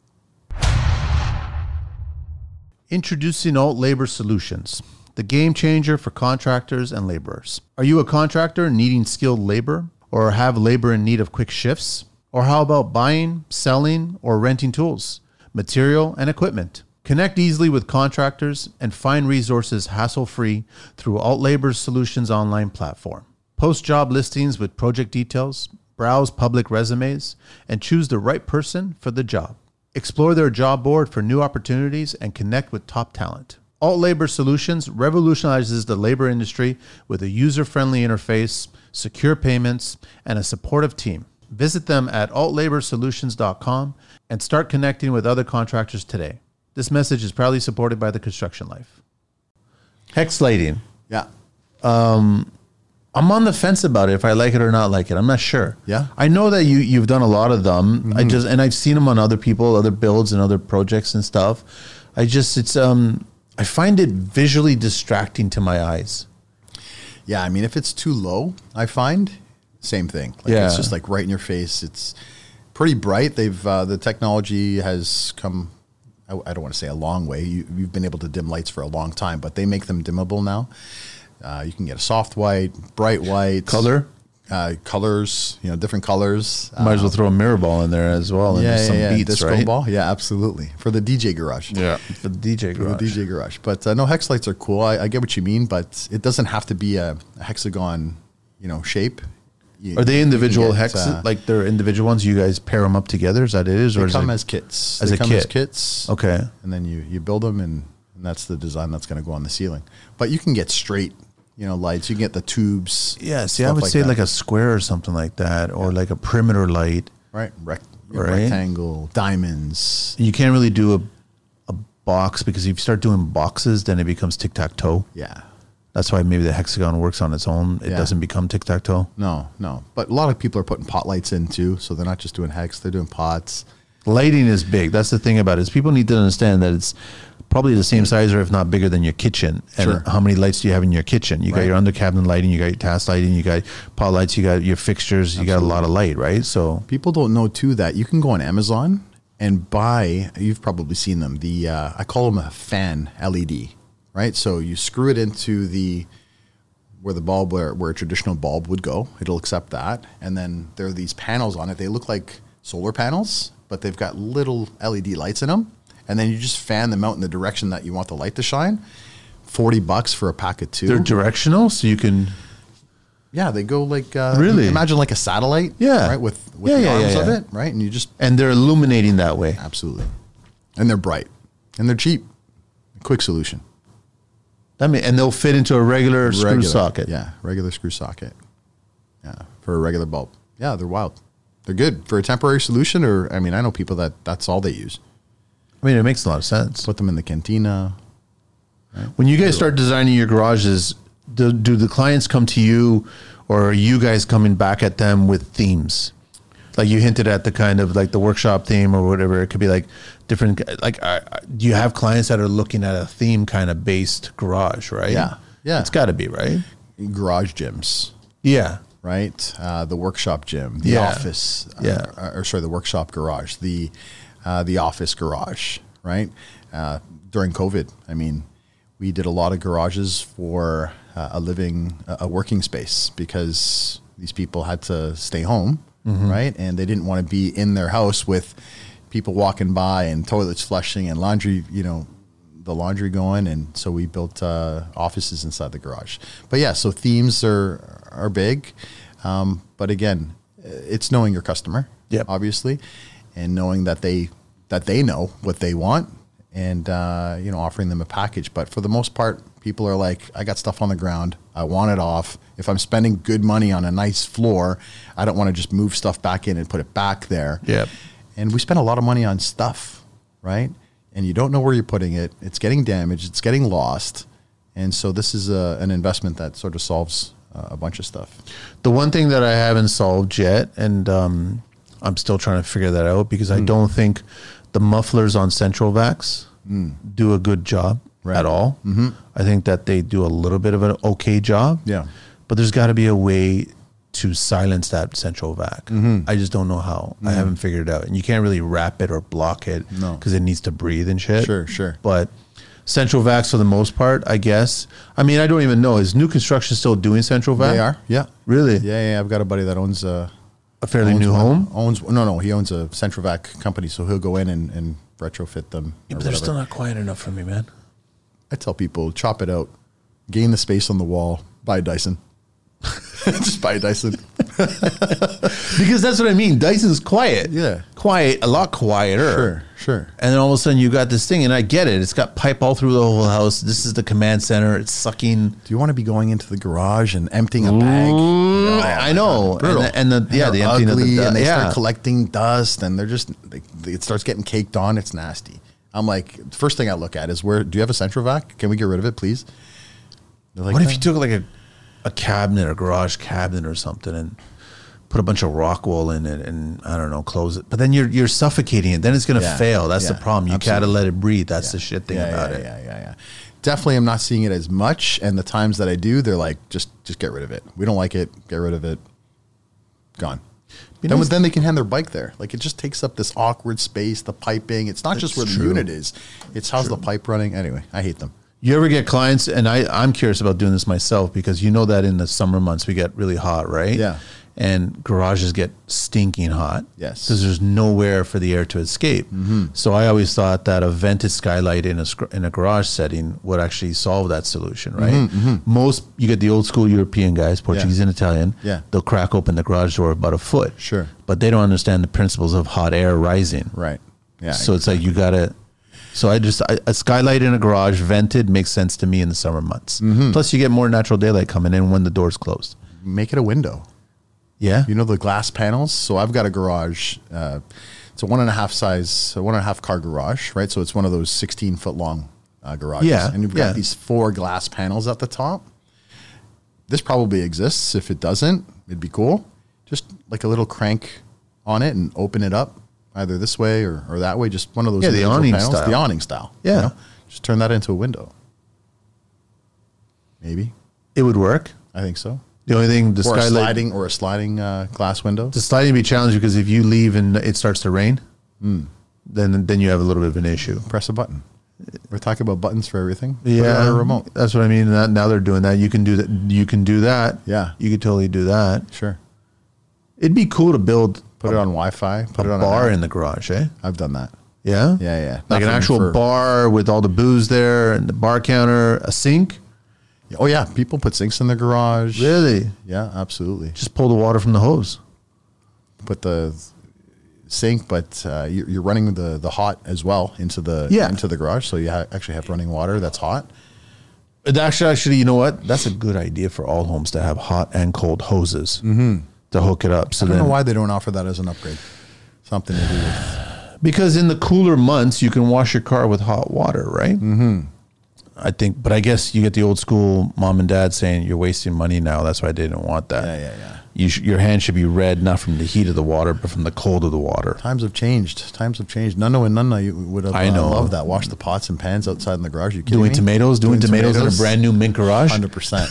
Introducing Alt Labor Solutions, the game changer for contractors and laborers. Are you a contractor needing skilled labor, or have labor in need of quick shifts? Or how about buying, selling, or renting tools, material, and equipment? Connect easily with contractors and find resources hassle-free through Alt Labor Solutions online platform. Post job listings with project details, browse public resumes, and choose the right person for the job. Explore their job board for new opportunities and connect with top talent. Alt Labor Solutions revolutionizes the labor industry with a user-friendly interface, secure payments, and a supportive team. Visit them at altlaborsolutions.com and start connecting with other contractors today. This message is proudly supported by the Construction Life. Hex lighting. Yeah. I'm on the fence about it, if I like it or not like it. I'm not sure. Yeah. I know that you've done a lot of them. Mm-hmm. I've seen them on other people, other builds and other projects and stuff. I find it visually distracting to my eyes. Yeah, I mean, if it's too low, I find same thing. Like it's just like right in your face. It's pretty bright. The technology has come, I don't want to say a long way. You've been able to dim lights for a long time, but they make them dimmable now. You can get a soft white, bright white, colors, different colors. Might as well throw a mirror ball in there as well. And some beats, disco right? ball. Yeah, absolutely. For the DJ garage. Yeah, for the DJ garage. For the DJ garage. But no, hex lights are cool. I get what you mean, but it doesn't have to be a hexagon, shape. Are they individual hexes? Like they're individual ones? You guys pair them up together? Is that it is? They come as kits. They come as kits. Okay. And then you build them, and that's the design that's going to go on the ceiling. But you can get straight, lights. You can get the tubes. Yeah. See, I would say like a square or something like that, or like a perimeter light. Right. Rectangle, diamonds. You can't really do a box, because if you start doing boxes, then it becomes tic-tac-toe. Yeah. That's why maybe the hexagon works on its own. It doesn't become tic-tac-toe. No. But a lot of people are putting pot lights in too, so they're not just doing hex, they're doing pots. Lighting is big. That's the thing about it, is people need to understand that it's probably the same size or if not bigger than your kitchen. And how many lights do you have in your kitchen? You got your under cabinet lighting, you got your task lighting, you got pot lights, you got your fixtures, you got a lot of light, right? So people don't know too that you can go on Amazon and buy, you've probably seen them, the I call them a fan LED, right? So you screw it into where the bulb, where a traditional bulb would go. It'll accept that. And then there are these panels on it. They look like solar panels, but they've got little LED lights in them. And then you just fan them out in the direction that you want the light to shine. $40 for a pack of 2. They're directional, so you can... Yeah, they go like... really? Imagine like a satellite. Yeah. Right, with the arms of it, right? And you just... And they're illuminating that way. Absolutely. And they're bright. And they're cheap. Quick solution. And they'll fit into a regular screw socket. Yeah, regular screw socket. Yeah, for a regular bulb. Yeah, they're wild. They're good. For a temporary solution, I know people that's all they use. I mean, it makes a lot of sense. Put them in the cantina. Right? When you guys start designing your garages, do the clients come to you, or are you guys coming back at them with themes? Like you hinted at the kind of like the workshop theme or whatever. It could be like different, like do you have clients that are looking at a theme kind of based garage, right? Yeah. It's got to be, right? Garage gyms. Yeah. Right? The workshop gym, the office. The workshop garage, the office garage, right? During COVID, we did a lot of garages for a working space, because these people had to stay home, right? And they didn't want to be in their house with people walking by and toilets flushing and laundry, the laundry going. And so we built offices inside the garage. But yeah, so themes are big. But again, it's knowing your customer, obviously, and knowing that they that they know what they want, and offering them a package. But for the most part, people are like, I got stuff on the ground, I want it off. If I'm spending good money on a nice floor, I don't want to just move stuff back in and put it back there. Yep. And we spend a lot of money on stuff, right? And you don't know where you're putting it. It's getting damaged. It's getting lost. And so this is an investment that sort of solves a bunch of stuff. The one thing that I haven't solved yet, and I'm still trying to figure that out, because I don't think the mufflers on Central Vacs do a good job at all. Mm-hmm. I think that they do a little bit of an okay job. Yeah. But there's got to be a way to silence that Central Vac. Mm-hmm. I just don't know how. I haven't figured it out. And you can't really wrap it or block it because it needs to breathe and shit. Sure. But Central Vacs, for the most part, I guess. I mean, I don't even know. Is new construction still doing Central Vac? They are, yeah. Really? Yeah. I've got a buddy that owns a fairly new home? He owns a Central Vac company, so he'll go in and retrofit them. Yeah, but they're still not quiet enough for me, man. I tell people, chop it out, gain the space on the wall, buy a Dyson. Just buy a Dyson. Because that's what I mean. Dyson's quiet. Yeah. Quiet, a lot quieter. Sure. And then all of a sudden you got this thing, and I get it. It's got pipe all through the whole house. This is the command center. It's sucking. Do you want to be going into the garage and emptying a bag? I know. Brutal. And the emptying of the and they start collecting dust, and they're just, it starts getting caked on. It's nasty. I'm like, first thing I look at is, do you have a Central Vac? Can we get rid of it, please? Like, what if you took like a cabinet, a garage cabinet or something, and put a bunch of rock wool in it, and I don't know, close it. But then you're suffocating it. Then it's going to fail. That's the problem. You got to let it breathe. That's the shit thing about it. Yeah. Definitely, I'm not seeing it as much. And the times that I do, they're like, just get rid of it. We don't like it. Get rid of it. Gone. Then they can hand their bike there. Like, it just takes up this awkward space, the piping. It's not just where the unit is. It's how's the pipe running. Anyway, I hate them. You ever get clients, and I'm curious about doing this myself, because you know that in the summer months we get really hot, right? Yeah. And garages get stinking hot. Yes. Because there's nowhere for the air to escape. Mm-hmm. So I always thought that a vented skylight in a garage setting would actually solve that solution, right? Mm-hmm. You get the old school European guys, Portuguese and Italian. Yeah. They'll crack open the garage door about a foot. Sure. But they don't understand the principles of hot air rising. Right. Yeah. So it's like you got to. So a skylight in a garage vented makes sense to me in the summer months. Mm-hmm. Plus you get more natural daylight coming in when the door's closed. Make it a window. Yeah. You know the glass panels? So I've got a garage. It's a 1.5 car garage, right? So it's one of those 16-foot long garages. Yeah. And you've got these 4 glass panels at the top. This probably exists. If it doesn't, it'd be cool. Just like a little crank on it and open it up either this way or that way. Just one of those the awning panels. style. The awning style. Yeah. You know? Just turn that into a window. Maybe. It would work. I think so. The only thing, the skylight a sliding glass window. The sliding would be challenging because if you leave and it starts to rain, then you have a little bit of an issue. Press a button. We're talking about buttons for everything. Yeah, put it on a remote. That's what I mean. Now they're doing that. You can do that. Yeah, you could totally do that. Sure. It'd be cool to build. Put it on Wi-Fi. Put it on a bar in the garage. I've done that. Yeah. Yeah. Like an actual bar with all the booze there and the bar counter, a sink. Oh yeah, people put sinks in their garage. Really? Yeah, absolutely. Just pull the water from the hose. Put the sink, but you're running the hot as well into the garage, so you actually have running water that's hot. Actually, you know what? That's a good idea for all homes to have hot and cold hoses to hook it up. So I don't know why they don't offer that as an upgrade. Something to do with, because in the cooler months you can wash your car with hot water, right? Mm-hmm. I think, but I guess you get the old school mom and dad saying you're wasting money now. That's why I didn't want that. Yeah. Your hand should be red, not from the heat of the water, but from the cold of the water. Times have changed. Nunno and Nunna, you would have loved that. Wash the pots and pans outside in the garage. You kidding me? Doing tomatoes in a brand new mint garage? 100%.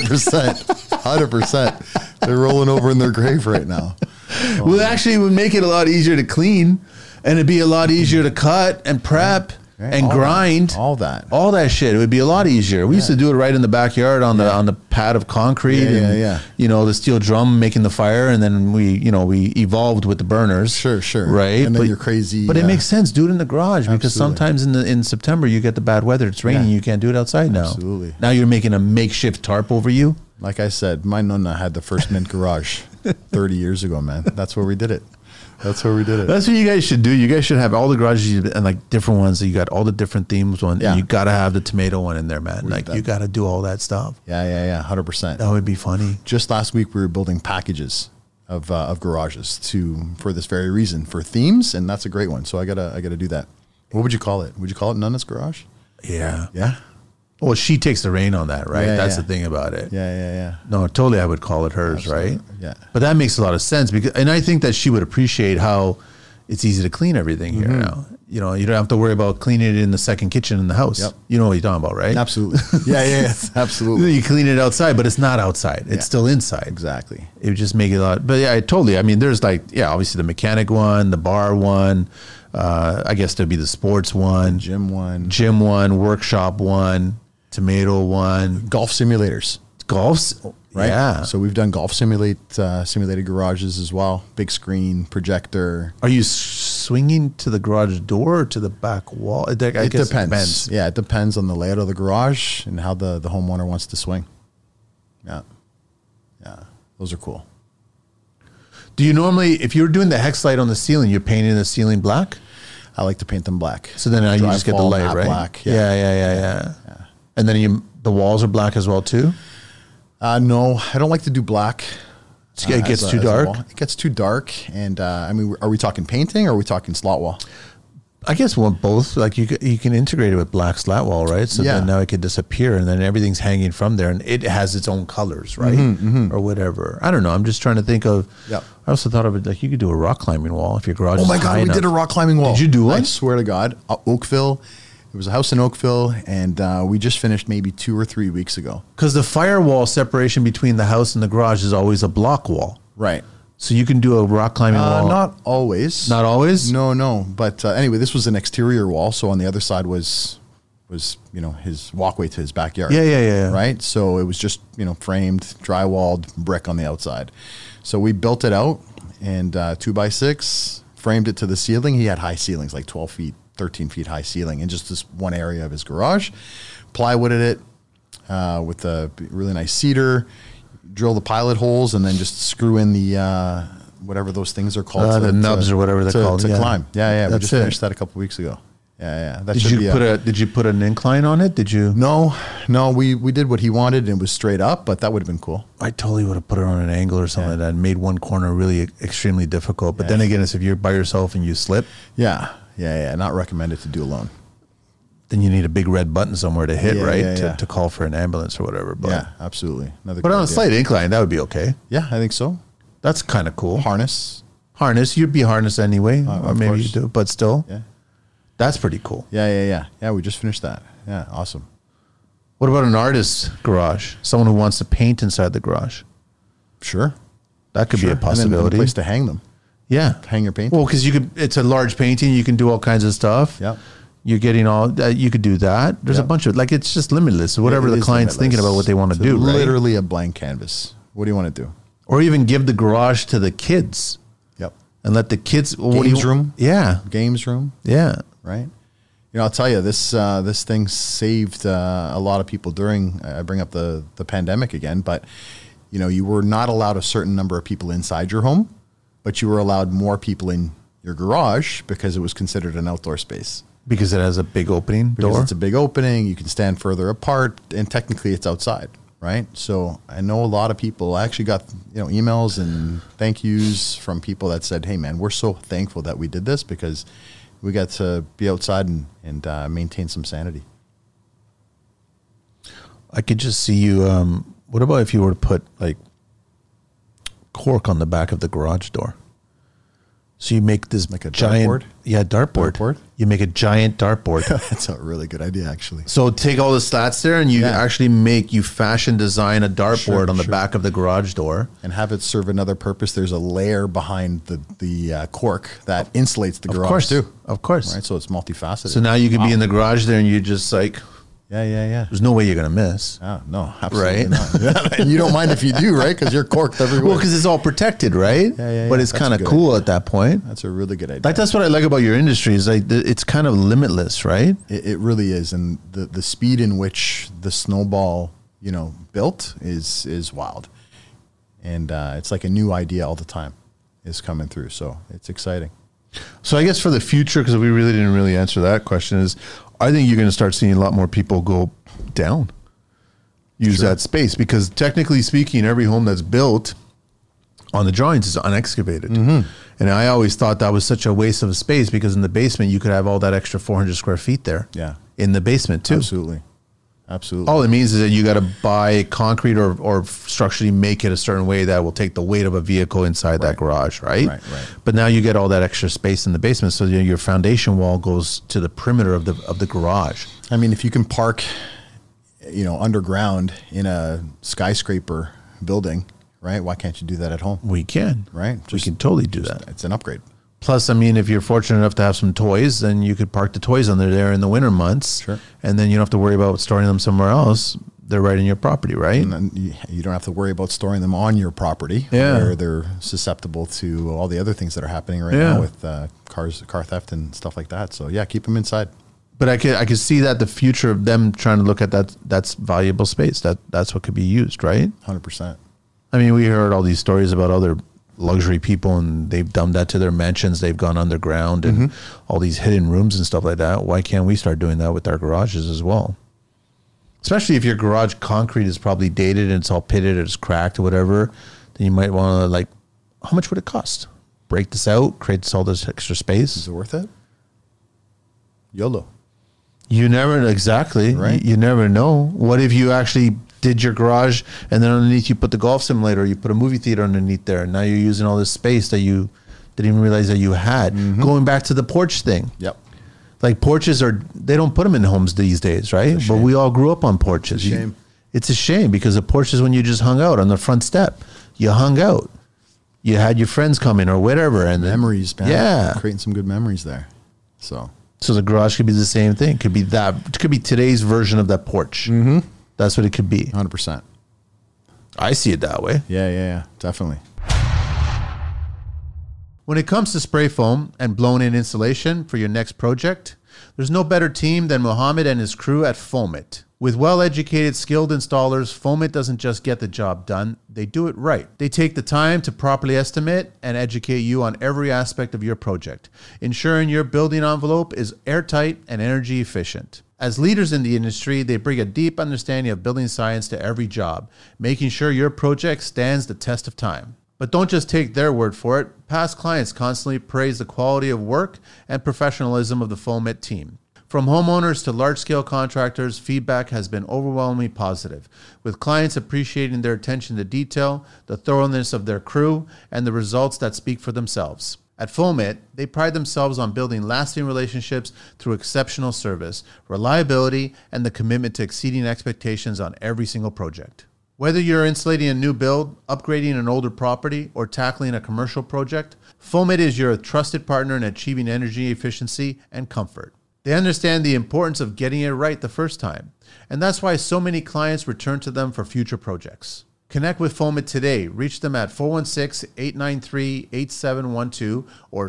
100%. They're rolling over in their grave right now. Well, actually, it would make it a lot easier to clean, and it'd be a lot easier to cut and prep. Right. And grind all that shit. It would be a lot easier. We used to do it right in the backyard on the pad of concrete. Yeah. You know, the steel drum making the fire, and then we evolved with the burners. Sure. Right, and then you're crazy. But it makes sense. Do it in the garage because sometimes in September you get the bad weather. It's raining. You can't do it outside now. Absolutely. Now you're making a makeshift tarp over you. Like I said, my nonna had the first mint garage 30 years ago. Man, that's where we did it. That's where we did it. That's what you guys should do. You guys should have all the garages and like different ones. So you got all the different themes one. Yeah. And you got to have the tomato one in there, man. Like you got to do all that stuff. Yeah. 100%. That would be funny. Just last week, we were building packages of garages for this very reason, for themes, and that's a great one. So I gotta do that. What would you call it? Would you call it Nana's Garage? Yeah. Yeah. Well, she takes the reign on that, right? Yeah, That's yeah. the thing about it. Yeah. No, totally. I would call it hers, Absolutely. right? Yeah. But that makes a lot of sense and I think that she would appreciate how it's easy to clean everything here now. You know, you don't have to worry about cleaning it in the second kitchen in the house. Yep. You know what you're talking about, right? Absolutely. Yeah. Absolutely. You clean it outside, but it's not outside. It's still inside. Exactly. It would just make it a lot. But yeah, totally. I mean, there's like, obviously the mechanic one, the bar one. I guess there'd be the sports one, Gym one, workshop one, tomato one, golf simulators. golf's Right. Yeah. So we've done golf simulated garages as well. Big screen, projector. Are you swinging to the garage door or to the back wall? I guess It depends. Yeah, it depends on the layout of the garage and how the homeowner wants to swing. Yeah. Those are cool. Do you normally, if you're doing the hex light on the ceiling, you're painting the ceiling black? I like to paint them black. So then now you Drive just get the wall, light, matte right? black. Yeah. And then the walls are black as well too? No, I don't like to do black. It gets too dark? It gets too dark. And I mean, are we talking painting or are we talking slot wall? I guess both. Like you can integrate it with black slat wall, right? So then now it could disappear, and then everything's hanging from there, and it has its own colors, right, or whatever. I don't know. I'm just trying to think of. Yep. I also thought of it like you could do a rock climbing wall if your garage. Oh is my high God, we enough. did a rock climbing wall. Did you do one? I swear to God, Oakville. It was a house in Oakville, and we just finished maybe 2 or 3 weeks ago. Because the firewall separation between the house and the garage is always a block wall, Right. so you can do a rock climbing wall. Not always. Not always. No. But anyway, this was an exterior wall, so on the other side was his walkway to his backyard. Yeah. Right. So it was just framed, drywalled brick on the outside. So we built it out and 2x6, framed it to the ceiling. He had high ceilings, like 12 feet, 13 feet high ceiling, in just this one area of his garage. Plywooded it with a really nice cedar. Drill the pilot holes and then just screw in the whatever those things are called. The nubs or whatever they're called. To climb. Yeah. We That's just it. finished that a couple weeks ago. Yeah. That Did you put an incline on it? Did you? No. We did what he wanted and it was straight up, but that would have been cool. I totally would have put it on an angle or something like that and made one corner really extremely difficult. But then again, it's if you're by yourself and you slip, Yeah. Not recommended to do alone. then you need a big red button somewhere to hit, Yeah, right? yeah. To call for an ambulance or whatever. But, Yeah, absolutely. Another but good on a idea. slight incline, that would be okay. Yeah, I think so. That's kind of cool. Harness. Harness, you'd be harnessed anyway, or of maybe course. you do, but still, Yeah. that's pretty cool. Yeah. Yeah, we just finished that. Yeah, awesome. What about an artist's garage? Someone who wants to paint inside the garage. Sure. That could be a And then possibility. a place to hang them. Yeah. Hang your painting. Well, because it's a large painting, you can do all kinds of stuff. Yep. You're getting you could do that. There's a Yep. bunch of, it's just limitless. So whatever It the is client's thinking limitless. about what they want to It's do, right? Literally a blank canvas. What do you want to do? Or even give the garage to the kids Yep. and let the kids. Games room? Yeah. Games room, Yeah. right? I'll tell you, this thing saved a lot of people during. I bring up the pandemic again, but you were not allowed a certain number of people inside your home, but you were allowed more people in your garage because it was considered an outdoor space. Because it has a big opening Because door. it's a big opening, you can stand further apart, and technically it's outside, right? So I know a lot of people. I actually got emails and thank yous from people that said, "Hey, man, we're so thankful that we did this because we got to be outside and maintain some sanity." I could just see you. What about if you were to put cork on the back of the garage door? So you make this Like a giant dartboard? dartboard. Dartboard? You make a giant dartboard. That's a really good idea, actually. So take all the slats there, and you Yeah. actually fashion design a dartboard on the sure. back of the garage door. And have it serve another purpose. There's a layer behind the cork that insulates the garage Of course, too. Of course. Right, so it's multifaceted. So now you could be in the garage there, and you just Yeah. there's no way you're gonna miss. Oh, no, absolutely Right? not. Yeah, and you don't mind if you do, right? Because you're corked everywhere. Well, because it's all protected, right? Yeah. But it's That's kind a of good cool idea. at that point. That's a really good idea. That's what I like about your industry is it's kind of limitless, right? It really is, and the speed in which the snowball, built is wild, and it's like a new idea all the time. is coming through. So it's exciting. So I guess for the future, because we really didn't really answer that question, is I think you're going to start seeing a lot more people go down, use that space, because technically speaking, every home that's built on the drawings is unexcavated. And I always thought that was such a waste of space, because in the basement you could have all that extra 400 square feet there. Yeah. In the basement too. Absolutely. All it means is that you got to buy concrete or structurally make it a certain way that will take the weight of a vehicle inside that garage, right? Right. But now you get all that extra space in the basement, so your foundation wall goes to the perimeter of the garage. I mean, if you can park, underground in a skyscraper building, right? Why can't you do that at home? We can. Right? We can totally do that. It's an upgrade. Plus, I mean, if you're fortunate enough to have some toys, then you could park the toys under there in the winter months. Sure. And then you don't have to worry about storing them somewhere else. They're right in your property, right? And then you don't have to worry about storing them on your property, where they're susceptible to all the other things that are happening right now with car theft and stuff like that. So yeah, keep them inside. But I could see that the future of them trying to look at that's valuable space. That's what could be used, right? 100%. I mean, we heard all these stories about other luxury people, and they've done that to their mansions. They've gone underground and all these hidden rooms and stuff like that. Why can't we start doing that with our garages as well? Especially if your garage concrete is probably dated and it's all pitted or it's cracked or whatever, then you might want to, how much would it cost? Break this out, create all this extra space. Is it worth it? YOLO. You never, exactly. Right. You never know. What if you actually did your garage and then underneath you put the golf simulator, you put a movie theater underneath there, and now you're using all this space that you didn't even realize that you had. Going back to the porch thing. Yep. Like porches they don't put them in homes these days, right? But we all grew up on porches. It's a shame. It's a shame, because the porch is when you just hung out on the front step. You hung out. You had your friends come in or whatever. And Memories, man. Yeah. Creating some good memories there. So the garage could be the same thing. Could be it could be today's version of that porch. That's what it could be. 100%. I see it that way. Yeah. Definitely. When it comes to spray foam and blown-in insulation for your next project, there's no better team than Mohammed and his crew at Foamit. With well-educated, skilled installers, Foamit doesn't just get the job done, they do it right. They take the time to properly estimate and educate you on every aspect of your project, ensuring your building envelope is airtight and energy efficient. As leaders in the industry, they bring a deep understanding of building science to every job, making sure your project stands the test of time. But don't just take their word for it. Past clients constantly praise the quality of work and professionalism of the Foamit team. From homeowners to large-scale contractors, feedback has been overwhelmingly positive, with clients appreciating their attention to detail, the thoroughness of their crew, and the results that speak for themselves. At Foamit, they pride themselves on building lasting relationships through exceptional service, reliability, and the commitment to exceeding expectations on every single project. Whether you're insulating a new build, upgrading an older property, or tackling a commercial project, Foamit is your trusted partner in achieving energy efficiency and comfort. They understand the importance of getting it right the first time, and that's why so many clients return to them for future projects. Connect with Foamit today. Reach them at 416-893-8712 or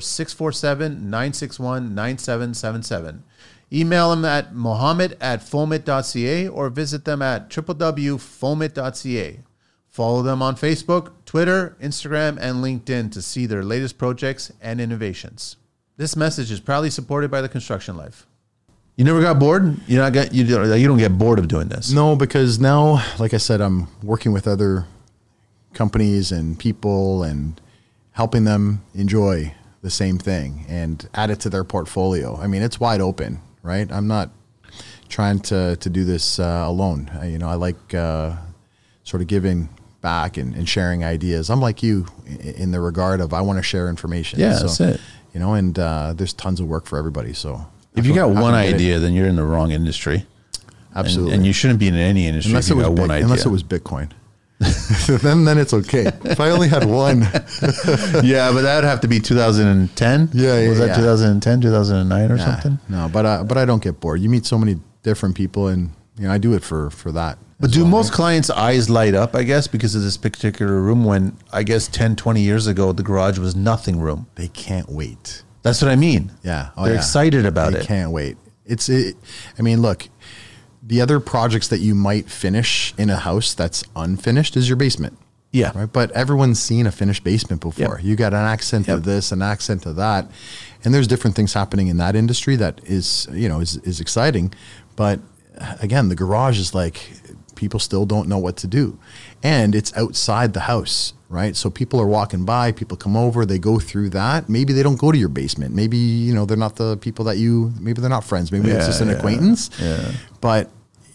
647-961-9777. Email them at mohammed@foamit.ca or visit them at www.foamit.ca. Follow them on Facebook, Twitter, Instagram, and LinkedIn to see their latest projects and innovations. This message is proudly supported by The Construction Life. You never got bored? You don't get bored of doing this? No, because now, like I said, I'm working with other companies and people and helping them enjoy the same thing and add it to their portfolio. I mean, it's wide open, right? I'm not trying to do this alone. I like sort of giving back and sharing ideas. I'm like you in the regard of I want to share information. Yeah, that's it. And there's tons of work for everybody. So if you got one idea, then you're in the wrong industry. Absolutely. And you shouldn't be in any industry unless if you got one idea. Unless it was Bitcoin. then it's okay. If I only had one. Yeah, but that would have to be 2010. Yeah. Was that 2010, 2009 or something? No, but I don't get bored. You meet so many different people, and I do it for that. But do most clients' eyes light up, I guess, because of this particular room when, I guess, 10, 20 years ago, the garage was nothing room? They can't wait. That's what I mean. Yeah. They're excited about it. They can't wait. Look, the other projects that you might finish in a house that's unfinished is your basement. Yeah. Right. But everyone's seen a finished basement before. Yep. You got an accent of this, an accent of that. And there's different things happening in that industry that is, is exciting. But again, the garage is like, people still don't know what to do. And it's outside the house, right? So people are walking by, people come over, they go through that. Maybe they don't go to your basement. Maybe, they're not the people maybe they're not friends. Maybe it's just an acquaintance. Yeah. But,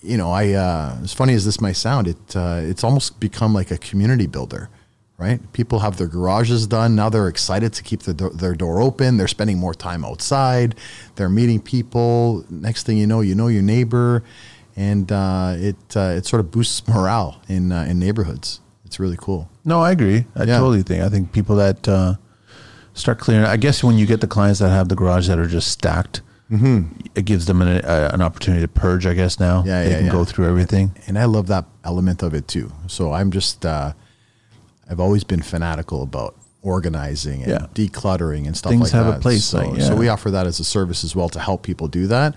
as funny as this might sound, it's almost become like a community builder, right? People have their garages done. Now they're excited to keep their door open. They're spending more time outside. They're meeting people. Next thing you know your neighbor. And it sort of boosts morale in neighborhoods. It's really cool. No, I agree. I totally think. I think people that start clearing. I guess when you get the clients that have the garage that are just stacked, it gives them an opportunity to purge. I guess now they can go through everything. And I love that element of it too. So I'm just I've always been fanatical about organizing and decluttering and stuff Things like that. have a place. So we offer that as a service as well to help people do that.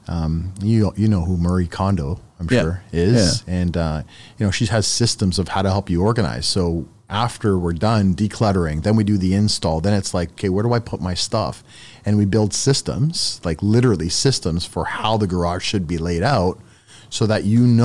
You know who Marie Kondo, I'm sure, is. Yeah. And, she has systems of how to help you organize. So after we're done decluttering, then we do the install. Then it's like, okay, where do I put my stuff? And we build systems, like literally systems for how the garage should be laid out so that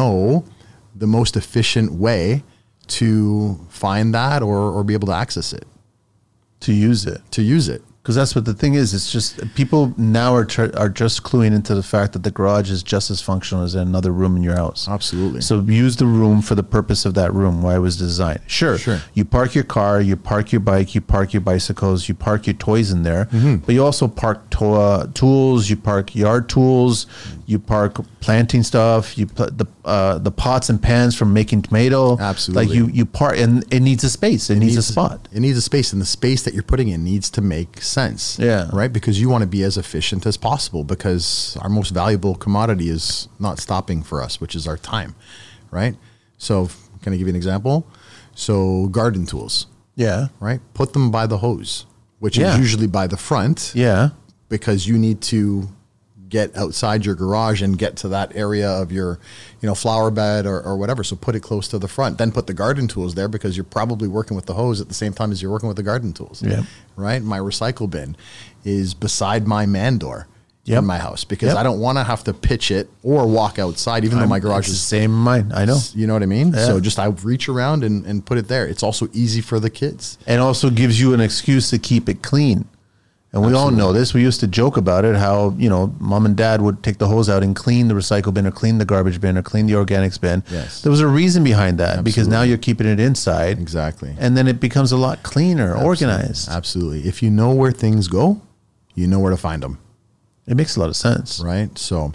the most efficient way to find that or be able to access it. To use it. Because that's what the thing is. It's just people now are just cluing into the fact that the garage is just as functional as another room in your house. Absolutely. So use the room for the purpose of that room, why it was designed. Sure. You park your car, you park your bike, you park your bicycles, you park your toys in there. But you also park tools, you park yard tools, you park planting stuff, you put the pots and pans from making tomato. Absolutely. Like you park, and it needs a space. It needs a spot. It needs a space, and the space that you're putting in needs to make sense. Yeah. Right? Because you want to be as efficient as possible, because our most valuable commodity is not stopping for us, which is our time. Right? So can I give you an example? So garden tools. Yeah. Right? Put them by the hose, which is usually by the front. Yeah. Because you need to get outside your garage and get to that area of your, flower bed or whatever. So put it close to the front. Then put the garden tools there, because you're probably working with the hose at the same time as you're working with the garden tools. Yeah. Right? My recycle bin is beside my man door in my house, because I don't want to have to pitch it or walk outside, even though my garage is the same in mine. I know. You know what I mean? Yeah. So just I reach around and put it there. It's also easy for the kids. And also gives you an excuse to keep it clean. And we all know this. We used to joke about it, how, mom and dad would take the hose out and clean the recycle bin or clean the garbage bin or clean the organics bin. Yes. There was a reason behind that, because now you're keeping it inside. Exactly. And then it becomes a lot cleaner, organized. Absolutely. If you know where things go, you know where to find them. It makes a lot of sense. Right? So,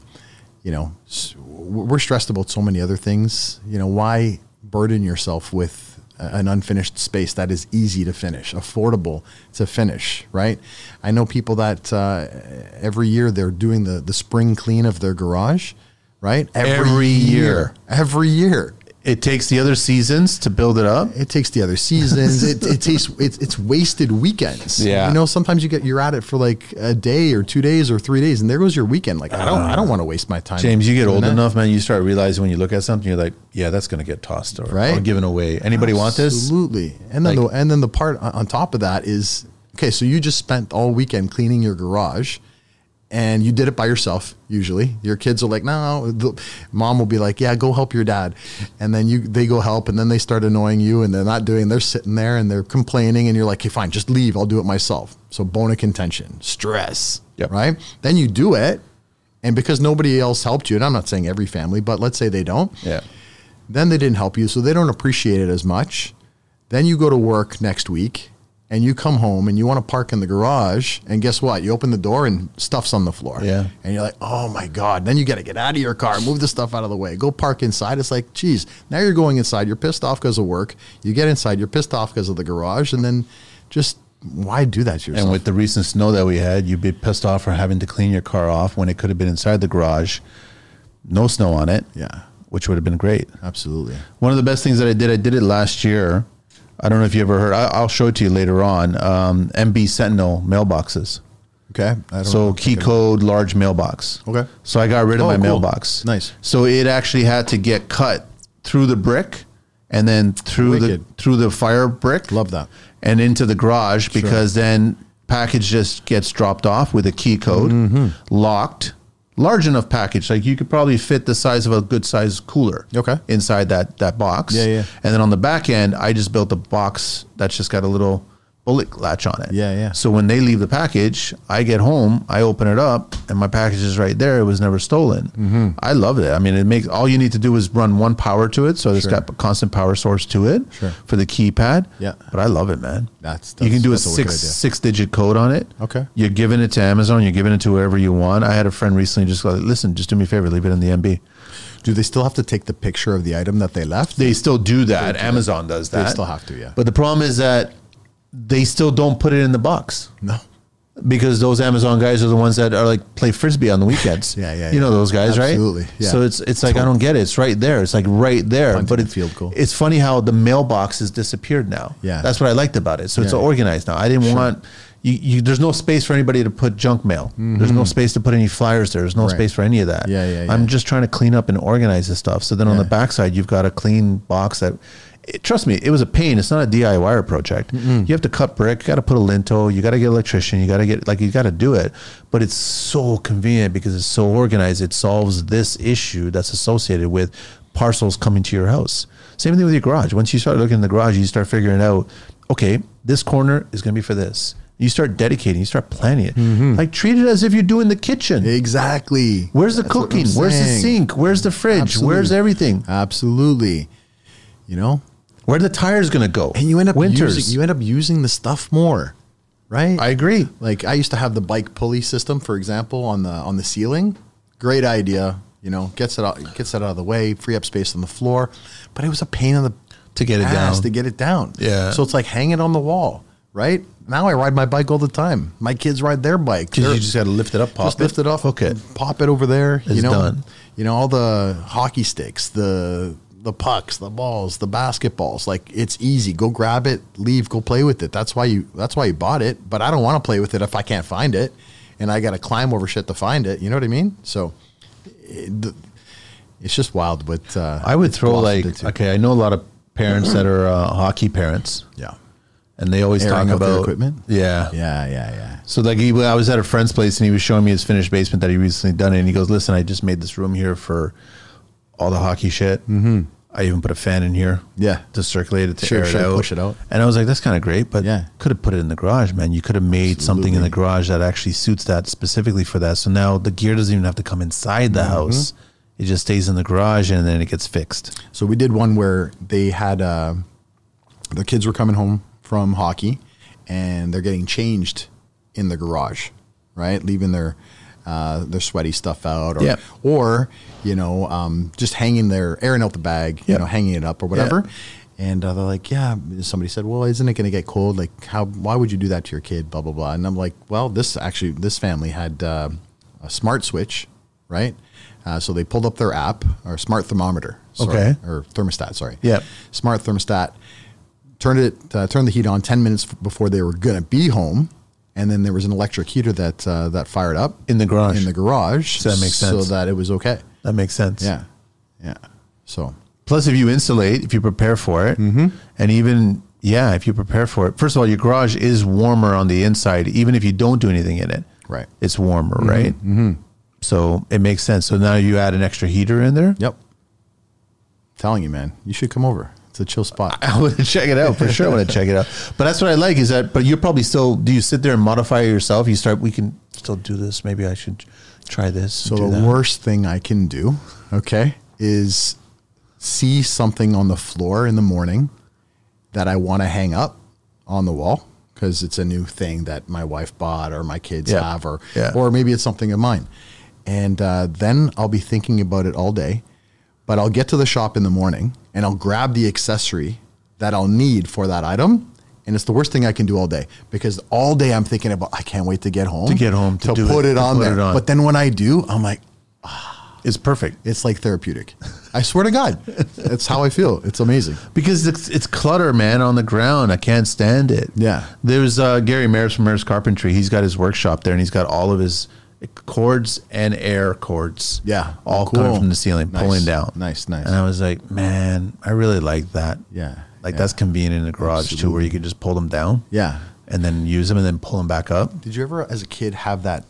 we're stressed about so many other things. Why burden yourself with an unfinished space that is easy to finish, affordable to finish, right? I know people that every year they're doing the spring clean of their garage, right? Every year. It takes the other seasons to build it up. It takes the other seasons. It's wasted weekends. Yeah. Sometimes you're at it for like a day or 2 days or 3 days, and there goes your weekend. Like I don't want to waste my time. James, you get old enough, man. You start realizing when you look at something, you're like, yeah, that's going to get tossed or given away. Anybody want this? Absolutely. And then the part on top of that is, okay, so you just spent all weekend cleaning your garage. And you did it by yourself, usually. Your kids are like, no. Mom will be like, yeah, go help your dad. And then they go help, and then they start annoying you, and they're sitting there, and they're complaining, and you're like, okay, fine, just leave. I'll do it myself. So bone of contention, stress, right? Then you do it, and because nobody else helped you, and I'm not saying every family, but let's say they don't. Yeah. Then they didn't help you, so they don't appreciate it as much. Then you go to work next week, and you come home and you want to park in the garage, and guess what? You open the door and stuff's on the floor. Yeah. And you're like, oh my God. Then you got to get out of your car, move the stuff out of the way, go park inside. It's like, geez, now you're going inside. You're pissed off because of work. You get inside, you're pissed off because of the garage. And then just why do that to yourself? And with the recent snow that we had, you'd be pissed off for having to clean your car off when it could have been inside the garage. No snow on it. Yeah. Which would have been great. Absolutely. One of the best things that I did it last year. I don't know if you ever heard. I'll show it to you later on. MB Sentinel mailboxes. Okay. So key code large mailbox. Okay. So I got rid of my cool. mailbox. Nice. So it actually had to get cut through the brick and then through the fire brick. Love that. And into the garage, because then package just gets dropped off with a key code, locked. Large enough package, like you could probably fit the size of a good size cooler inside that box. And then on the back end, I just built a box that's just got a little bullet latch on it. So when they leave the package, I get home, I open it up, and my package is right there. It was never stolen. I love it. I mean, it makes all you need to do is run one power to it, so it's got a constant power source to it for the keypad. But I love it, man. That's you can do a six-digit code on it. You're giving it to Amazon. You're giving it to wherever you want. I had a friend recently just go, listen, just do me a favor, leave it in the MB. Do they still have to take the picture of the item that they left? They still do that. Amazon does that. They still have to, yeah. But the problem is that they still don't put it in the box. No. Because those Amazon guys are the ones that are like play Frisbee on the weekends. You know those guys, Absolutely. right? So it's like, I don't get it. It's right there. It's like right there. But it's funny how the mailbox has disappeared now. That's what I liked about it. So it's organized now. I didn't want... there's no space for anybody to put junk mail. There's no space to put any flyers there. There's no space for any of that. I'm just trying to clean up and organize this stuff. So then on the backside, you've got a clean box that... Trust me, it was a pain. It's not a DIY project. You have to cut brick, you got to put a lintel, you got to get an electrician, you got to do it. But it's so convenient because it's so organized. It solves this issue that's associated with parcels coming to your house. Same thing with your garage. Once you start looking in the garage, you start figuring out, okay, this corner is going to be for this. You start dedicating, you start planning it. Like treat it as if you're doing the kitchen. Exactly. Where's the cooking? Where's the sink? Where's the fridge? Absolutely. Where's everything? Absolutely. You know? Where are the tires going to go? And you end up using the stuff more, right? I agree. Like I used to have the bike pulley system, for example, on the ceiling. Great idea, you know, gets it out of the way, free up space on the floor. But it was a pain in the to get it down. Yeah. So it's like hang it on the wall, right? Now I ride my bike all the time. My kids ride their bike. You just got to lift it up, lift it off, hook it, pop it over there. It's done. You know, all the hockey sticks, the pucks, the balls, the basketballs, like it's easy. Go grab it, leave, go play with it. That's why you bought it. But I don't want to play with it if I can't find it, and I got to climb over shit to find it. You know what I mean? So it's just wild. But I would throw I know a lot of parents that are hockey parents. Yeah. And they always talk about equipment. Yeah. So like I was at a friend's place and he was showing me his finished basement that he recently done it. And he goes, listen, I just made this room here for all the hockey shit. I even put a fan in here to circulate it, to air it out. Push it out. And I was like, that's kind of great, but could have put it in the garage, man. You could have made something in the garage that actually suits that specifically for that. So now the gear doesn't even have to come inside the house. It just stays in the garage and then it gets fixed. So we did one where they had, the kids were coming home from hockey and they're getting changed in the garage, right? Leaving their sweaty stuff out or you know, just hanging airing out the bag, you know, hanging it up or whatever. And they're like, somebody said, well, isn't it going to get cold? Like why would you do that to your kid? Blah, blah, blah. And I'm like, well, this family had a smart switch, right? So they pulled up their app or smart thermometer, or thermostat, sorry. Smart thermostat, turned the heat on 10 minutes before they were going to be home. And then there was an electric heater that fired up in the garage. So that makes sense. So that it was okay. That makes sense. Yeah. So plus, if you insulate, if you prepare for it, and even if you prepare for it, first of all, your garage is warmer on the inside, even if you don't do anything in it. Right. It's warmer, right? So it makes sense. So now you add an extra heater in there. Yep. Telling you, man, you should come over. It's a chill spot. I want to check it out for sure. I want to check it out. But that's what I like is that. But you're probably still. Do you sit there and modify it yourself? We can still do this. Maybe I should try this. So the worst thing I can do, is see something on the floor in the morning that I want to hang up on the wall because it's a new thing that my wife bought or my kids have, or maybe it's something of mine, and then I'll be thinking about it all day. But I'll get to the shop in the morning and I'll grab the accessory that I'll need for that item. And it's the worst thing I can do all day because all day I'm thinking about, I can't wait to get home. To put it on there. But then when I do, I'm like, it's perfect. It's like therapeutic. I swear to God. That's how I feel. It's amazing. Because it's clutter, man, on the ground. I can't stand it. Yeah. There's Gary Maris from Maris Carpentry. He's got his workshop there and he's got all of his cords and air cords. Yeah. All coming from the ceiling, pulling down. Nice. And I was like, man, I really like that. Yeah. Like that's convenient in the garage too, where you can just pull them down. Yeah. And then use them and then pull them back up. Did you ever, as a kid, have that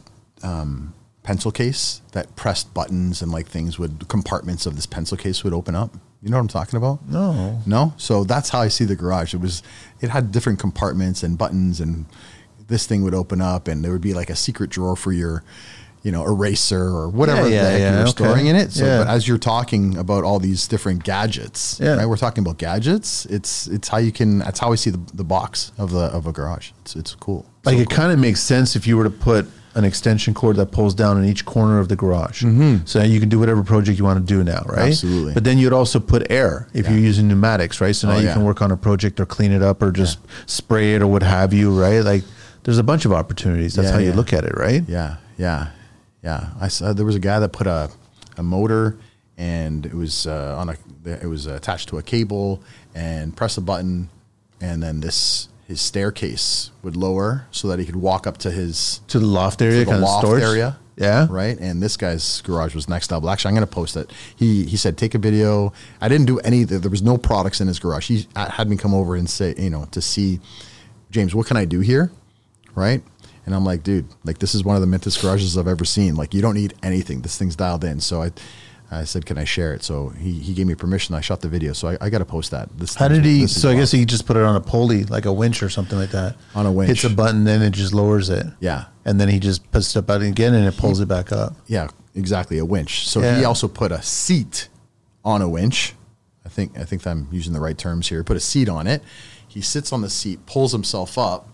pencil case that pressed buttons and like things would, compartments of this pencil case would open up? You know what I'm talking about? No? So that's how I see the garage. It had different compartments and buttons, and this thing would open up and there would be like a secret drawer for your, eraser or whatever you were storing in it. So, but as you're talking about all these different gadgets, right? We're talking about gadgets. That's how I see the box of a garage. It's cool. Like it kind of makes sense if you were to put an extension cord that pulls down in each corner of the garage. So you can do whatever project you want to do now, right? Absolutely. But then you'd also put air if you're using pneumatics, right? So now you can work on a project or clean it up or just spray it or what have you, right? Like there's a bunch of opportunities. That's how you look at it, right? Yeah. I saw there was a guy that put a motor, and it was attached to a cable, and press a button, and then his staircase would lower so that he could walk up to the loft area, kind of storage area. Yeah. Right. And this guy's garage was next level. Actually, I'm going to post it. He said, take a video. I didn't do any, there was no products in his garage. He had me come over and say, to see, James, what can I do here? Right. And I'm like, dude, like this is one of the mintest garages I've ever seen. Like you don't need anything. This thing's dialed in. So I said, can I share it? So he gave me permission. I shot the video. So I got to post that. How did he? So I guess he just put it on a pulley, like a winch or something like that. On a winch. Hits a button, then it just lowers it. Yeah. And then he just puts it up again and it pulls it back up. Yeah, exactly. A winch. So he also put a seat on a winch. I think I'm using the right terms here. Put a seat on it. He sits on the seat, pulls himself up,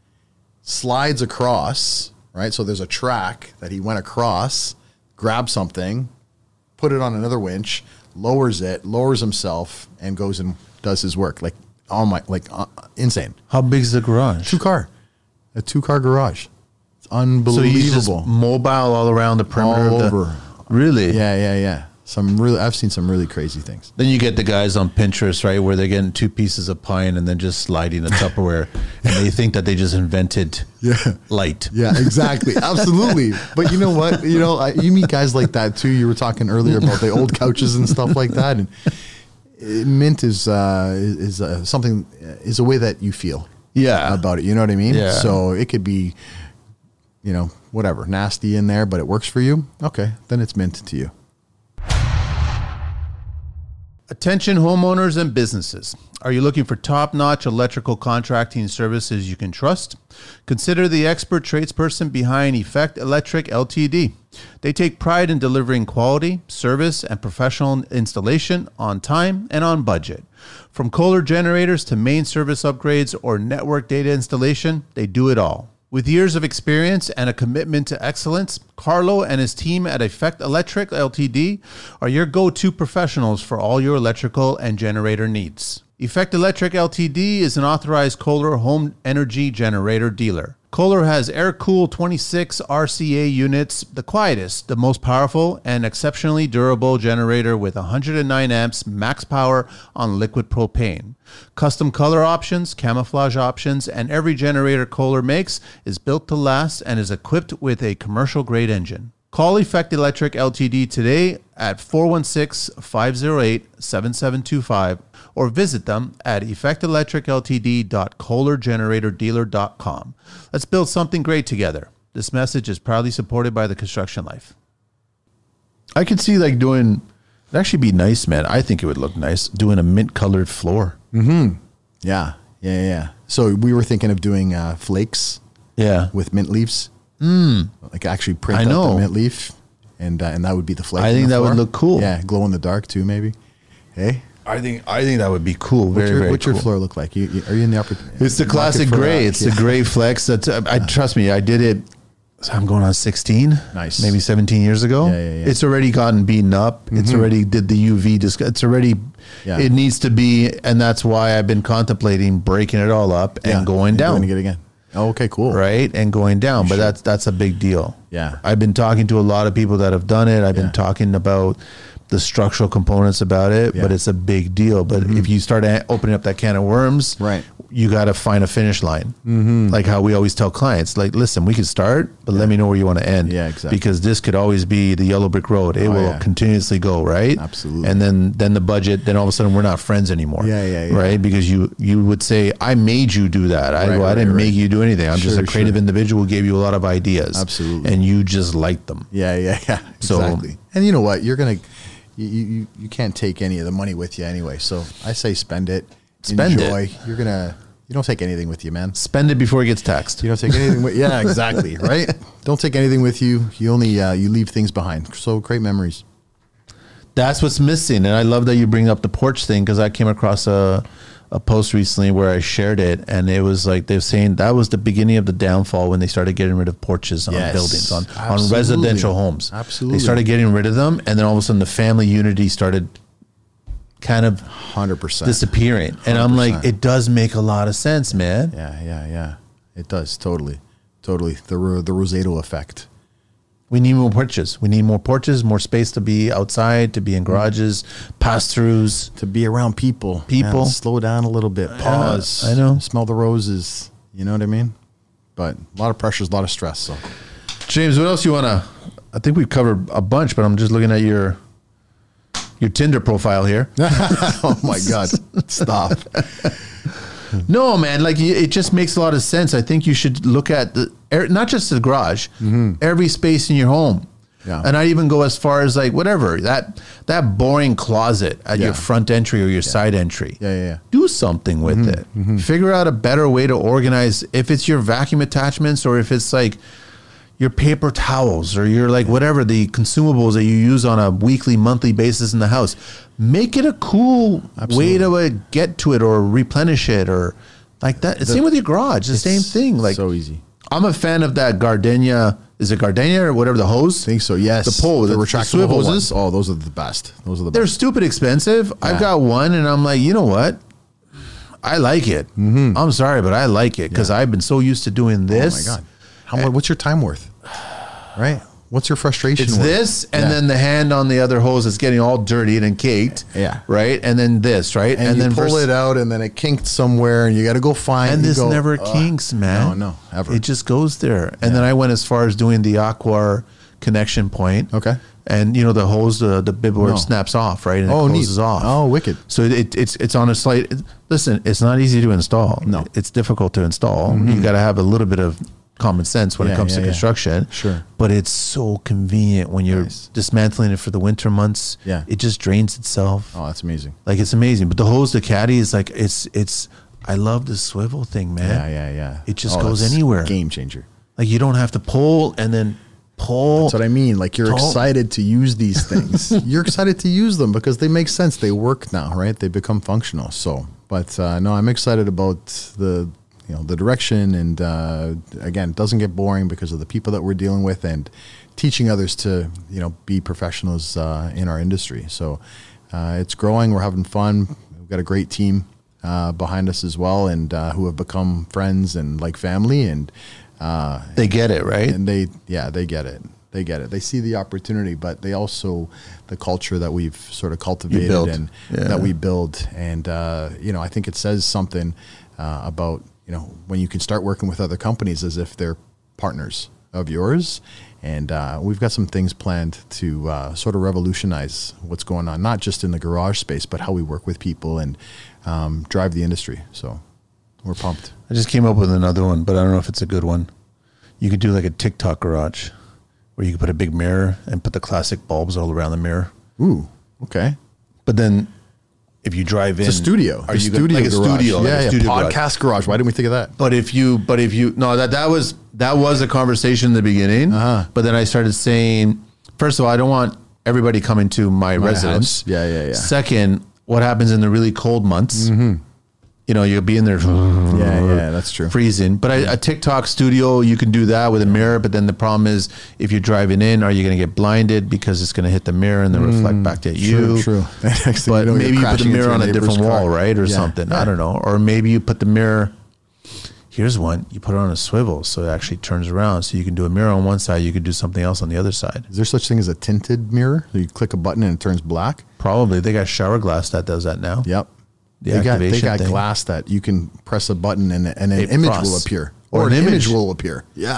slides across, right? So there's a track that he went across, grabbed something, put it on another winch, lowers himself, and goes and does his work. Like, insane. How big is the garage? A two-car garage. It's unbelievable. So he's just mobile all around the perimeter all over. Really? Yeah. I've seen some really crazy things. Then you get the guys on Pinterest, right, where they're getting 2 pieces of pine and then just sliding a Tupperware, and they think that they just invented light. Yeah, exactly, absolutely. But you know what? You meet guys like that too. You were talking earlier about the old couches and stuff like that, and mint is something is a way that you feel. About it. You know what I mean? Yeah. So it could be, whatever nasty in there, but it works for you. Okay, then it's mint to you. Attention homeowners and businesses. Are you looking for top-notch electrical contracting services you can trust? Consider the expert tradesperson behind Effect Electric Ltd. They take pride in delivering quality, service, and professional installation on time and on budget. From Kohler generators to main service upgrades or network data installation, they do it all. With years of experience and a commitment to excellence, Carlo and his team at Effect Electric Ltd. are your go-to professionals for all your electrical and generator needs. Effect Electric Ltd. is an authorized Kohler home energy generator dealer. Kohler has air-cooled 26 RCA units, the quietest, the most powerful, and exceptionally durable generator with 109 amps max power on liquid propane. Custom color options, camouflage options, and every generator Kohler makes is built to last and is equipped with a commercial-grade engine. Call Effect Electric Ltd. today at 416-508-7725 or visit them at effectelectricltd.kohlergeneratordealer.com. Let's build something great together. This message is proudly supported by the Construction Life. I could see it'd actually be nice, man. I think it would look nice doing a mint-colored floor. Mm-hmm. Yeah. So we were thinking of doing flakes with mint leaves. Like actually print out the mint leaf, and that would be the flake. I think that would look cool. Yeah, glow in the dark too, maybe. Hey, I think that would be cool. What's your floor look like? Are you in the upper? It's the classic gray. It's the gray flex. Trust me, I did it. I'm going on 16, maybe 17 years ago. Yeah. It's already gotten beaten up. It's already did the UV. It's already. Yeah. It needs to be, and that's why I've been contemplating breaking it all up and going down. Doing it again. Oh, okay, cool. Right, and going down, but that's a big deal. Yeah, I've been talking to a lot of people that have done it. I've been talking about the structural components about it, but it's a big deal. But if you start opening up that can of worms, right, you got to find a finish line. Like how we always tell clients, like, listen, we can start, but let me know where you want to end. Yeah, exactly. Because this could always be the yellow brick road. It will continuously go, right? Absolutely. And then the budget, then all of a sudden we're not friends anymore. Yeah. Right? Because you would say, I made you do that. I didn't make you do anything. I'm just a creative individual who gave you a lot of ideas. Absolutely. And you just liked them. Yeah. Exactly. So, and you know what? You're going to, you can't take any of the money with you anyway. So I say spend it. Enjoy. You don't take anything with you, man. Spend it before it gets taxed. You don't take anything with yeah, exactly, right? Don't take anything with you. You only you leave things behind. So create memories. That's what's missing. And I love that you bring up the porch thing, because I came across a post recently where I shared it, and it was like they're saying that was the beginning of the downfall when they started getting rid of porches on buildings, on residential homes. Absolutely. They started getting rid of them, and then all of a sudden the family unity started kind of 100% disappearing. 100%. And I'm like, it does make a lot of sense, man. Yeah. It does, totally. The Rosado effect. We need more porches. We need more porches, more space to be outside, to be in garages, pass-throughs. To be around people. Man, slow down a little bit. Pause. I know. Smell the roses. You know what I mean? But a lot of pressures, a lot of stress. So, James, what else you want to... I think we've covered a bunch, but I'm just looking at your Tinder profile here. Oh, my God. Stop. No, man, like it just makes a lot of sense. I think you should look at not just the garage, every space in your home. Yeah. And I even go as far as like whatever, that boring closet at your front entry or your side entry. Yeah. Do something with it. Figure out a better way to organize, if it's your vacuum attachments or if it's like your paper towels or your like whatever the consumables that you use on a weekly, monthly basis in the house. Make it a cool way to get to it or replenish it or like that. Same with your garage, the same thing. Like so easy. I'm a fan of that Gardenia. Is it Gardenia or whatever the hose? I think so. Yes. The pole, the retractable hoses. Oh, those are the best. They're stupid expensive. Yeah. I've got one, and I'm like, you know what? I like it. I'm sorry, but I like it because I've been so used to doing this. Oh my God! What's your time worth? Right. What's your frustration? It's this, and then the hand on the other hose is getting all dirty and caked. Yeah. Right. And then this. Right. And then you pull it out, and then it kinked somewhere, and you got to go find. And this never kinks, man. No, ever. It just goes there. And then I went as far as doing the Aqua connection point. Okay. And you know the hose, the bib board snaps off, right? And it closes off. Oh, wicked. So it's on a slight. Listen, it's not easy to install. No, it's difficult to install. You got to have a little bit of common sense when it comes to construction. Sure. But it's so convenient when you're dismantling it for the winter months. Yeah. It just drains itself. Oh, that's amazing. Like it's amazing. But the hose, the caddy is like it's. I love the swivel thing, man. Yeah. It just goes anywhere. Game changer. Like you don't have to pull and then pull. That's what I mean. Like you're excited to use these things. You're excited to use them because they make sense. They work now, right? They become functional. So, but no, I'm excited about the direction, and again, it doesn't get boring because of the people that we're dealing with and teaching others to be professionals in our industry. So it's growing. We're having fun. We've got a great team behind us as well, and who have become friends and like family, and they get it, right? And they get it. They get it. They see the opportunity, but they also the culture that we've sort of cultivated and that we build. And I think it says something about when you can start working with other companies as if they're partners of yours. And we've got some things planned to sort of revolutionize what's going on, not just in the garage space, but how we work with people and drive the industry. So we're pumped. I just came up with another one, but I don't know if it's a good one. You could do like a TikTok garage where you could put a big mirror and put the classic bulbs all around the mirror. Ooh, okay. But then if you drive in, it's a studio. Are you like a studio? Yeah, like a studio podcast garage. Why didn't we think of that? But if you no, that was a conversation in the beginning. But then I started saying, first of all, I don't want everybody coming to my residence. House. Yeah. Second, what happens in the really cold months? You'll be in there. Yeah, that's true. Freezing. But a TikTok studio, you can do that with a mirror. But then the problem is, if you're driving in, are you going to get blinded because it's going to hit the mirror and then reflect back at you? True. But maybe you put the mirror on a different wall, right? Or something. I don't know. Or maybe you put the mirror. Here's one. You put it on a swivel so it actually turns around. So you can do a mirror on one side. You could do something else on the other side. Is there such thing as a tinted mirror? So you click a button and it turns black? Probably. They got shower glass that does that now. Yep. They got activation thing. glass that you can press a button and an It image frosts. will appear. Or Or an an image image. will appear. Yeah.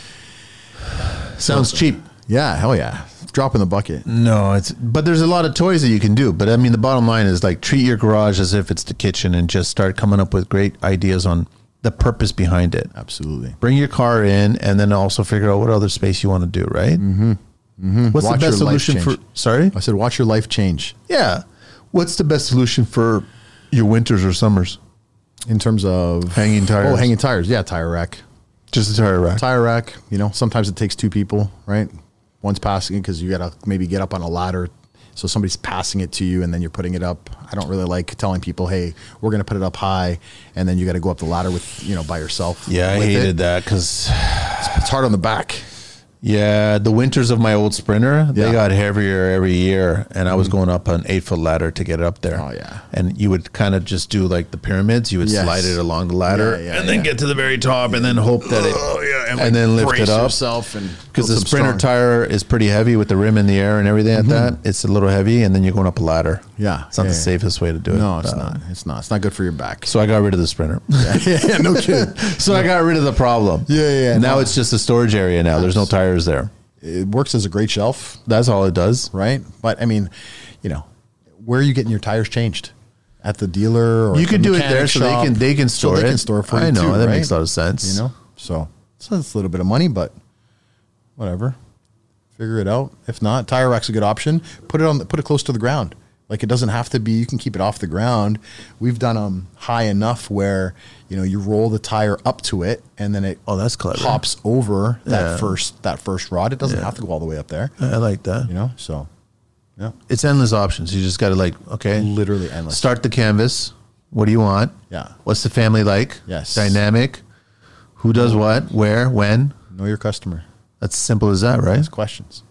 Sounds cheap. Yeah, hell yeah. Drop in the bucket. No, but there's a lot of toys that you can do. But I mean, the bottom line is like treat your garage as if it's the kitchen and just start coming up with great ideas on the purpose behind it. Absolutely. Bring your car in and then also figure out what other space you want to do, right? Mm-hmm. Mm-hmm. What's Watch the best your life solution for, change. sorry? I said, watch your life change Yeah. What's the best solution for your winters or summers? in terms of Hanging tires. Oh, hanging tires. Yeah, tire rack. Just a tire rack. Tire rack, you know, sometimes it takes two people, right? One's passing it because you got to maybe get up on a ladder. So somebody's passing it to you and then you're putting it up. I don't really like telling people, hey, we're going to put it up high. And then you got to go up the ladder with, you know, by yourself. Yeah, I with hated it. that because, It's hard on the back. yeah, the winters of my old Sprinter, they Yeah. got heavier every year. And I was going up an 8-foot ladder to get it up there. Oh, yeah. And you would kind of just do like the pyramids. You would Yes. slide it along the ladder Yeah, yeah, and then yeah. get to the very top and then hope that it, and then lift brace it up. yourself and Because build the some Sprinter strong- tire is pretty heavy with the rim in the air and everything like that. It's a little heavy, and then you're going up a ladder. Yeah, It's not yeah, the yeah. safest way to do it. No, it's not. It's not. It's not good for your back. So I got rid of the Sprinter. yeah, no kidding. So I got rid of the problem. Yeah. Now No. it's just a storage area now. There's no tires there. It works as a great shelf, That's all it does. right? But I mean, you know, where are you getting your tires changed? At the dealer, or You at could the do it there mechanic so shop? they can store so it. They can store it for you I know too, that right? makes a lot of sense. You know, so it's a little bit of money, but whatever. Figure it out. If not, tire rack's a good option. Put it close to the ground. Like, it doesn't have to be. You can keep it off the ground. We've done them high enough where, you know, you roll the tire up to it and then it Oh, that's clever. hops over Yeah. that first rod. It doesn't Yeah. have to go all the way up there. I like that. You know, so yeah, It's endless options. You just got to like, okay, literally endless. start the canvas. What do you want? Yeah. What's the family like? Yes. Dynamic. Who does what? Where? When? Know your customer. That's simple as that, right? Ask questions.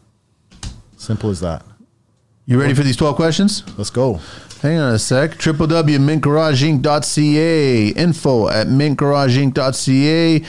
Simple as that. You ready for these 12 questions? Let's go. Hang on a sec. www.mintgarageinc.ca. Info at mintgarageinc.ca.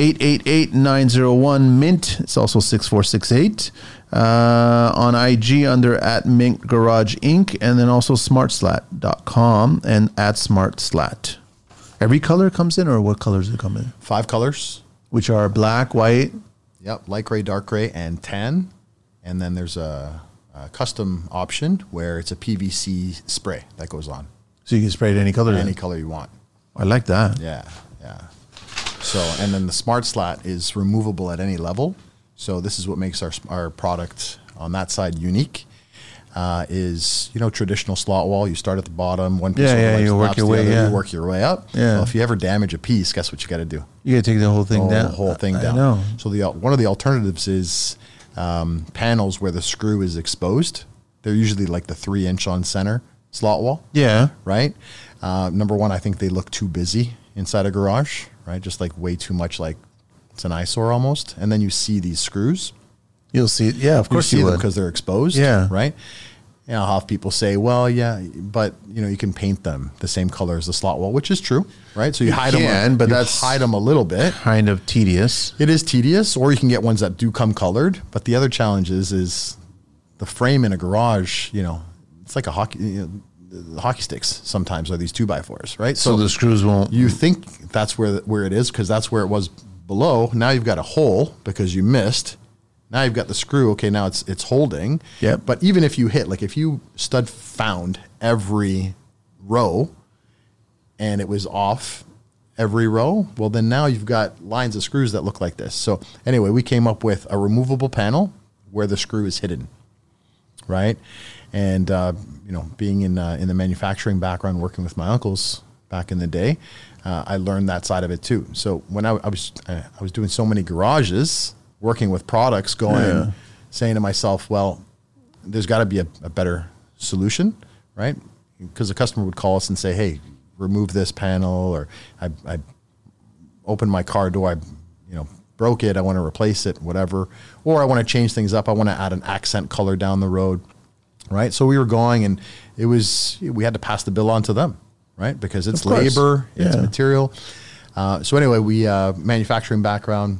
888-901-MINT. It's also 6468. On IG under at Mint Garage Inc. And then also smartslat.com and at smartslat. Every color comes in, or what colors do come in? 5 colors. Which are black, white. Yep. Light gray, dark gray, and tan. And then there's a custom option where it's a PVC spray that goes on. So you can spray it any color. Any Then. color you want. I like that. Yeah. So, and then the Smart Slat is removable at any level. So this is what makes our product on that side unique. Is, you know, traditional slot wall. You start at the bottom, one piece Yeah, yeah, overlaps you the work laps, your the way, other, yeah. you work your way up. Yeah. Well, if you ever damage a piece, guess what you got to do? You got to take the whole thing down. The whole thing I down. know. So one of the alternatives is panels where the screw is exposed. They're usually like the 3-inch on center slot wall, Yeah. right? Number one, I think they look too busy inside a garage, right? Just like way too much, like it's an eyesore almost. And then you see these screws. You'll see. Yeah, of course you see you them would. because they're exposed, Yeah. right? You know, I'll have people say, well, yeah, but you know, you can paint them the same color as the slot wall, which is true, right? So you hide can, them, but you that's- hide them a little bit. Kind of tedious. It is tedious, or you can get ones that do come colored. But the other challenge is the frame in a garage. You know, it's like a hockey. You know, the hockey sticks sometimes are these 2x4s, right? So the screws won't. you think that's where it is because that's where it was below. Now you've got a hole because you missed. Now you've got the screw. Okay, now it's holding. Yep. But even if you hit, like if you stud found every row, and it was off every row, well then now you've got lines of screws that look like this. So anyway, we came up with a removable panel where the screw is hidden, right? And you know, being in the manufacturing background, working with my uncles back in the day, I learned that side of it too. So when I was doing so many garages, working with products, going, saying to myself, well, there's got to be a better solution, right? Because the customer would call us and say, hey, remove this panel, or I opened my car door, broke it, I want to replace it, whatever, or I want to change things up, I want to add an accent color down the road, right? So we were going, and we had to pass the bill on to them, right? Because it's Of course. labor, it's Yeah. material. So anyway, we manufacturing background,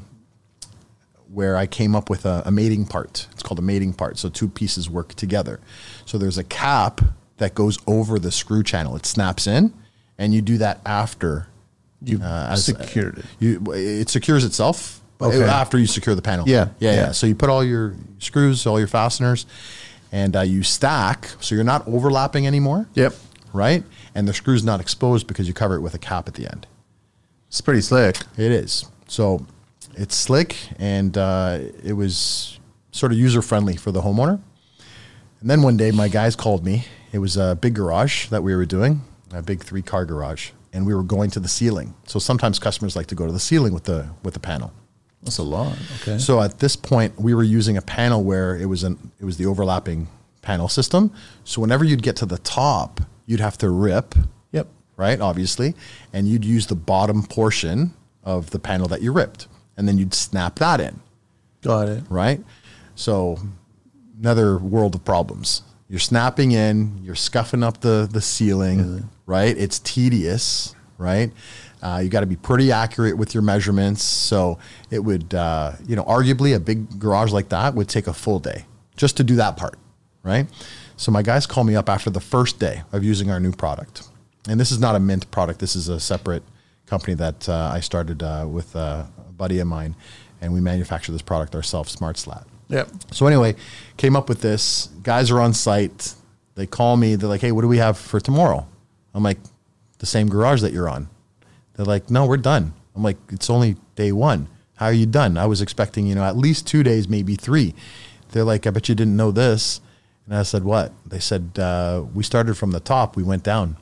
where I came up with a mating part. It's called a mating part. So two pieces work together. So there's a cap that goes over the screw channel. It snaps in, and you do that after You secured it. it secures itself Okay. after you secure the panel. Yeah. So you put all your screws, all your fasteners, and you stack, so you're not overlapping anymore. Yep. Right? And the screw's not exposed because you cover it with a cap at the end. It's pretty slick. It is. So it's slick, and it was sort of user-friendly for the homeowner. And then one day, my guys called me. It was a big garage that we were doing, a big 3-car garage, and we were going to the ceiling. So sometimes customers like to go to the ceiling with the panel. That's a lot. Okay. So at this point, we were using a panel where it was the overlapping panel system. So whenever you'd get to the top, you'd have to rip. Yep. Right, obviously, and you'd use the bottom portion of the panel that you ripped, and then you'd snap that in. Got it. Right? So another world of problems. You're snapping in, you're scuffing up the ceiling, right? It's tedious, right? You got to be pretty accurate with your measurements. So it would, arguably a big garage like that would take a full day just to do that part, right? So my guys call me up after the first day of using our new product. And this is not a Mint product. This is a separate company that I started with a buddy of mine, and we manufacture this product ourselves, Smart Slat. Yep. So anyway, came up with this. Guys are on site. They call me. They're like, "Hey, what do we have for tomorrow?" I'm like, "The same garage that you're on." They're like, "No, we're done." I'm like, "It's only day one. How are you done?" I was expecting, at least 2 days, maybe 3. They're like, "I bet you didn't know this." And I said, "What?" They said, "We started from the top. We went down."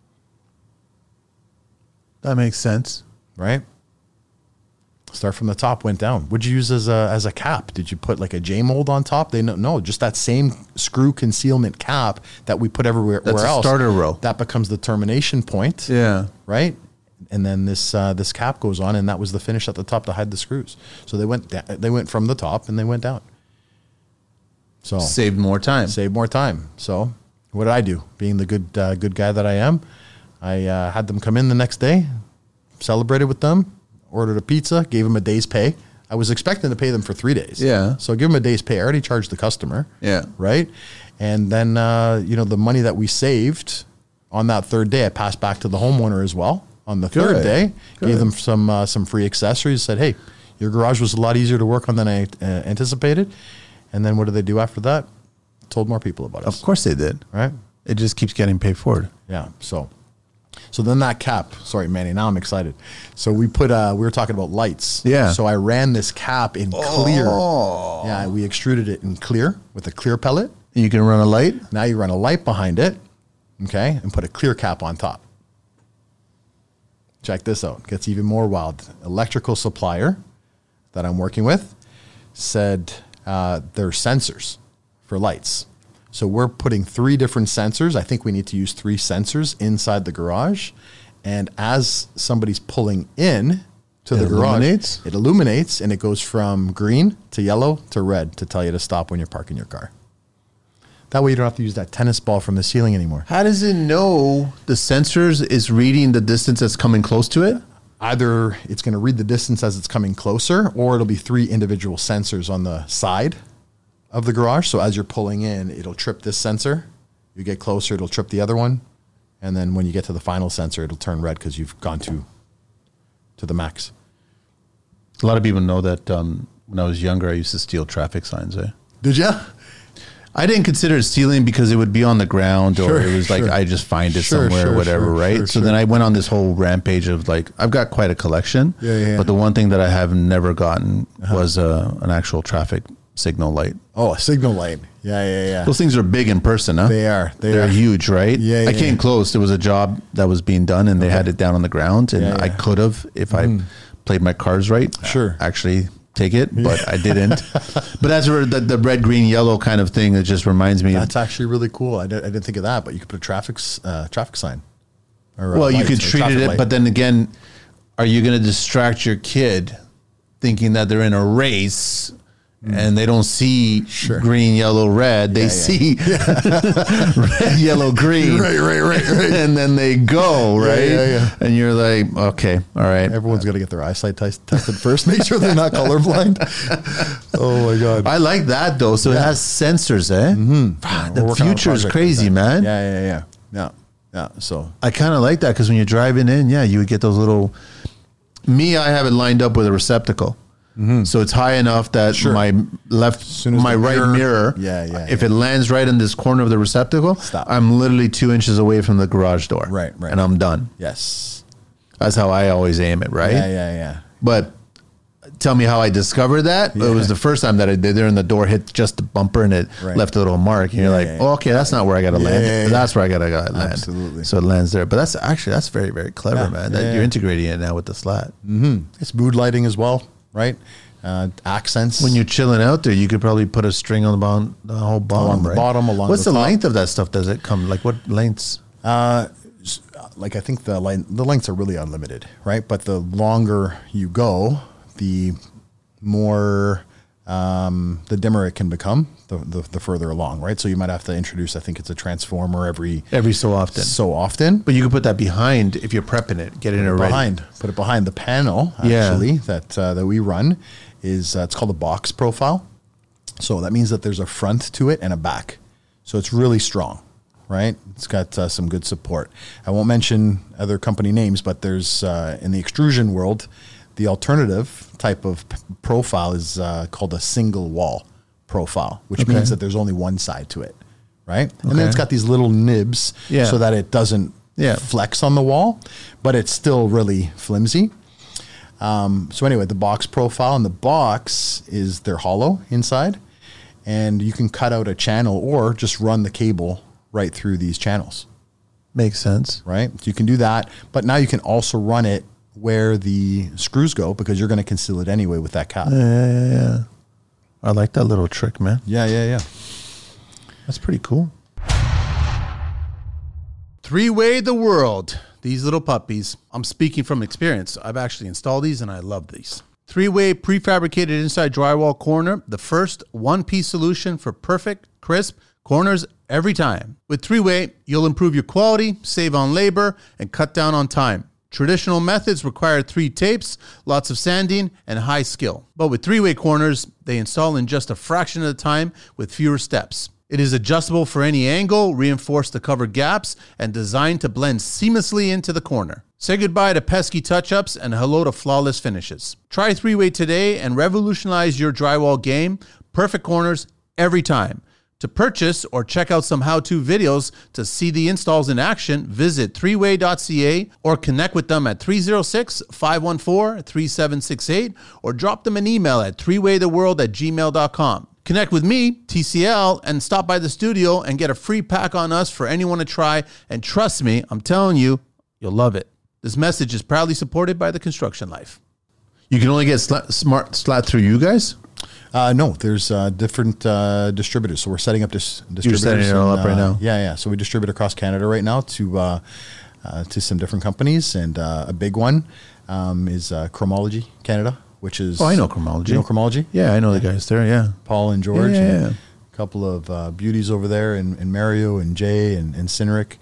That makes sense. Right? Start from the top, went down. What'd you use as a cap? Did you put like a J mold on top? No, just that same screw concealment cap that we put everywhere That's else. a starter row. That becomes the termination point. Yeah. Right? And then this cap goes on, and that was the finish at the top to hide the screws. So they went from the top and they went down. So Saved more time. Save more time. So what did I do? Being the good guy that I am, I had them come in the next day, celebrated with them, ordered a pizza, gave them a day's pay. I was expecting to pay them for 3 days. Yeah. So give them a day's pay. I already charged the customer. Yeah. Right. And then, the money that we saved on that third day, I passed back to the homeowner as well. On the third day, gave them some free accessories, said, "Hey, your garage was a lot easier to work on than I anticipated." And then what did they do after that? Told more people about us. Of course they did. Right? It just keeps getting paid forward. Yeah. So then that cap, sorry, Manny, now I'm excited. So we were talking about lights. Yeah. So I ran this cap in clear. Yeah, we extruded it in clear with a clear pellet. You can run a light. Now you run a light behind it, okay, and put a clear cap on top. Check this out. Gets even more wild. Electrical supplier that I'm working with said they're sensors for lights. So we're putting 3 different sensors. I think we need to use 3 sensors inside the garage. And as somebody's pulling in to the garage, it illuminates, and it goes from green to yellow to red to tell you to stop when you're parking your car. That way you don't have to use that tennis ball from the ceiling anymore. How does it know the sensors is reading the distance that's coming close to it? Either it's going to read the distance as it's coming closer, or it'll be 3 individual sensors on the side of the garage. So as you're pulling in, it'll trip this sensor. You get closer, it'll trip the other one. And then when you get to the final sensor, it'll turn red because you've gone to the max. A lot of people know that when I was younger, I used to steal traffic signs. Did you? I didn't consider it stealing because it would be on the ground, or it was like I just find it somewhere or whatever, right? So then I went on this whole rampage of like, I've got quite a collection. Yeah. But the one thing that I have never gotten was an actual traffic signal light. Oh, a signal light. Yeah. Those things are big in person, huh? They are. They're huge, right? Yeah. I came close. There was a job that was being done, and they had it down on the ground, and I could have, if I played my cards right, actually take it, but I didn't. But as for the red, green, yellow kind of thing, it just reminds me. That's actually really cool. I didn't think of that, but you could put a traffic sign. Or you could treat it, but then again, are you going to distract your kid thinking that they're in a race and they don't see green, yellow, red? They see red, yellow, green. Right. And then they go, right? Yeah. And you're like, okay, all right. Everyone's got to get their eyesight tested first. Make sure they're not colorblind. Oh, my God. I like that, though. So it has sensors, eh? Mm-hmm. The future is crazy, man. Yeah. Yeah. So I kind of like that because when you're driving in, you would get those little. I have it lined up with a receptacle. So it's high enough that my right mirror, if it lands right in this corner of the receptacle, I'm literally 2 inches away from the garage door. Right. And I'm done. Yes. That's how I always aim it, right? Yeah. But tell me how I discovered that. It was the first time that I did there, and the door hit just the bumper, and it left a little mark. And you're like, oh, okay, that's not where I got to land. That's where I got to land. Absolutely. So it lands there. But that's very, very clever, man. That you're integrating it now with the slat. It's mood lighting as well, right? Accents. When you're chilling out there, you could probably put a string on the whole bottom, along the bottom, along What's the the top. length of that stuff? Does it come? Like what lengths? Like I think the lengths are really unlimited, right? But the longer you go, the more the dimmer it can become, the further along, right? So you might have to introduce, I think it's a transformer every so often. But you could put that behind if you're prepping it, get it ready. Put it behind the panel. Actually, that we run is it's called a box profile. So that means that there's a front to it and a back. So it's really strong, right? It's got some good support. I won't mention other company names, but there's in the extrusion world, the alternative type of profile is called a single wall profile, which means that there's only one side to it, right? And then it's got these little nibs so that it doesn't flex on the wall, but it's still really flimsy. So anyway, the box profile, and the box they're hollow inside, and you can cut out a channel or just run the cable right through these channels. Makes sense. Right? So you can do that, but now you can also run it where the screws go because you're going to conceal it anyway with that cap. Yeah. I like that little trick, man. Yeah. That's pretty cool. Three-Way the World. These little puppies. I'm speaking from experience. I've actually installed these and I love these. Three-Way prefabricated inside drywall corner. The first one-piece solution for perfect, crisp corners every time. With Three-Way, you'll improve your quality, save on labor, and cut down on time. Traditional methods require 3 tapes, lots of sanding, and high skill. But with Three-Way corners, they install in just a fraction of the time with fewer steps. It is adjustable for any angle, reinforced to cover gaps, and designed to blend seamlessly into the corner. Say goodbye to pesky touch-ups and hello to flawless finishes. Try Three-Way today and revolutionize your drywall game. Perfect corners every time. To purchase or check out some how-to videos to see the installs in action, visit threeway.ca or connect with them at 306-514-3768 or drop them an email at threewaytheworld@gmail.com. Connect with me, TCL, and stop by the studio and get a free pack on us for anyone to try. And trust me, I'm telling you, you'll love it. This message is proudly supported by The Construction Life. You can only get Smart Slat through you guys? No, there's different distributors. So we're setting up distributors. You're setting it all up right now? Yeah. So we distribute across Canada right now to some different companies. And a big one is Chromology Canada, which is... Oh, I know Chromology. You know Chromology? Yeah, I know the guys there, yeah. Paul and George. Yeah. And a couple of beauties over there, and Mario and Jay and Cineric.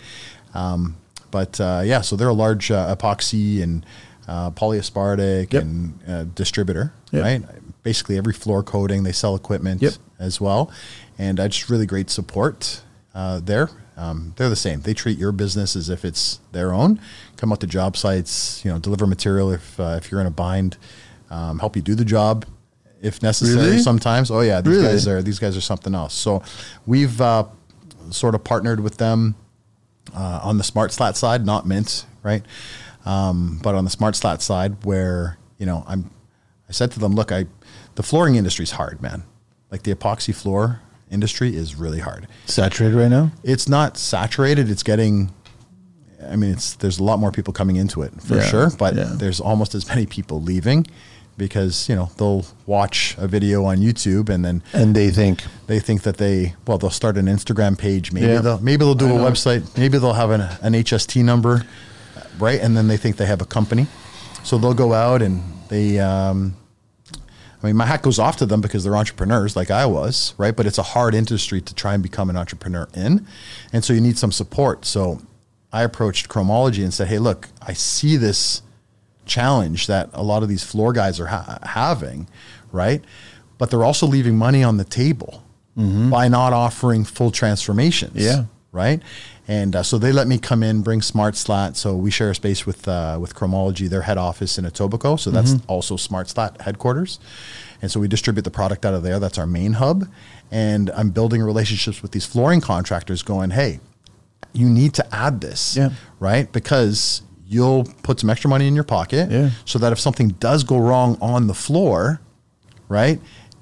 So they're a large epoxy and polyaspartic and distributor, right? Basically every floor coating, they sell equipment as well. And just really great support there. They're the same. They treat your business as if it's their own. Come out to job sites, deliver material if you're in a bind, help you do the job if necessary. Really? Sometimes. Oh yeah, these guys are something else. So we've sort of partnered with them on the Smart Slat side, not Mint, right? But on the Smart Slat side, where I said to them, look, the flooring industry is hard, man. Like the epoxy floor industry is really hard. Saturated right now? It's not saturated. It's getting, there's a lot more people coming into it for sure, but there's almost as many people leaving because, they'll watch a video on YouTube and they think that they'll start an Instagram page. Maybe they'll do a website. Maybe they'll have an HST number, right? And then they think they have a company. So they'll go out and they, my hat goes off to them because they're entrepreneurs like I was, right? But it's a hard industry to try and become an entrepreneur in. And so you need some support. So I approached Chromology and said, hey, look, I see this challenge that a lot of these floor guys are having, right? But they're also leaving money on the table by not offering full transformations. right? And so they let me come in, bring SmartSlat. So we share a space with Chromology, their head office in Etobicoke. So that's also SmartSlat headquarters. And so we distribute the product out of there. That's our main hub. And I'm building relationships with these flooring contractors going, hey, you need to add this, right? Because you'll put some extra money in your pocket so that if something does go wrong on the floor, right,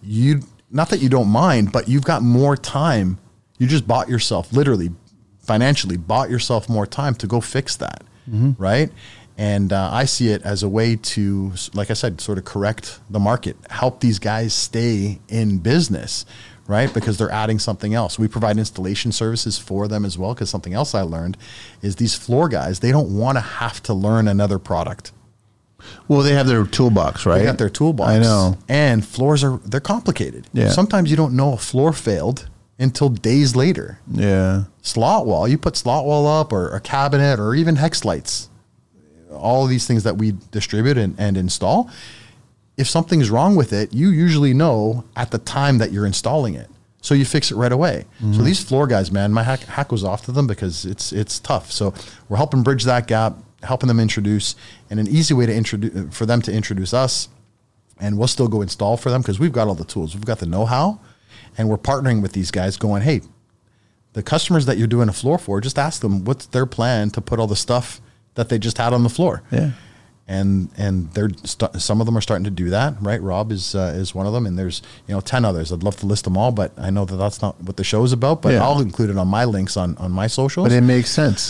not that you don't mind, but you've got more time. You just bought yourself, literally, financially bought yourself more time to go fix that, right? And I see it as a way to, like I said, sort of correct the market, help these guys stay in business, right? Because they're adding something else. We provide installation services for them as well, because something else I learned is these floor guys, they don't want to have to learn another product. Well, they have their toolbox, right? They got their toolbox. I know. And floors they're complicated. Yeah. Sometimes you don't know a floor failed until days later. Yeah. Slot wall, you put slot wall up or a cabinet or even hex lights, all of these things that we distribute and install. If something's wrong with it, you usually know at the time that you're installing it. So you fix it right away. So these floor guys, man, my hat goes off to them because it's tough. So we're helping bridge that gap, helping them introduce, and an easy way to introduce for them to introduce us, and we'll still go install for them because we've got all the tools. We've got the know-how, and we're partnering with these guys going, hey, the customers that you're doing a floor for, just ask them what's their plan to put all the stuff that they just had on the floor. Yeah. And they're some of them are starting to do that, right? Rob is one of them, and there's 10 others. I'd love to list them all, but I know that that's not what the show is about. But I'll include it on my links on my socials. But it makes sense.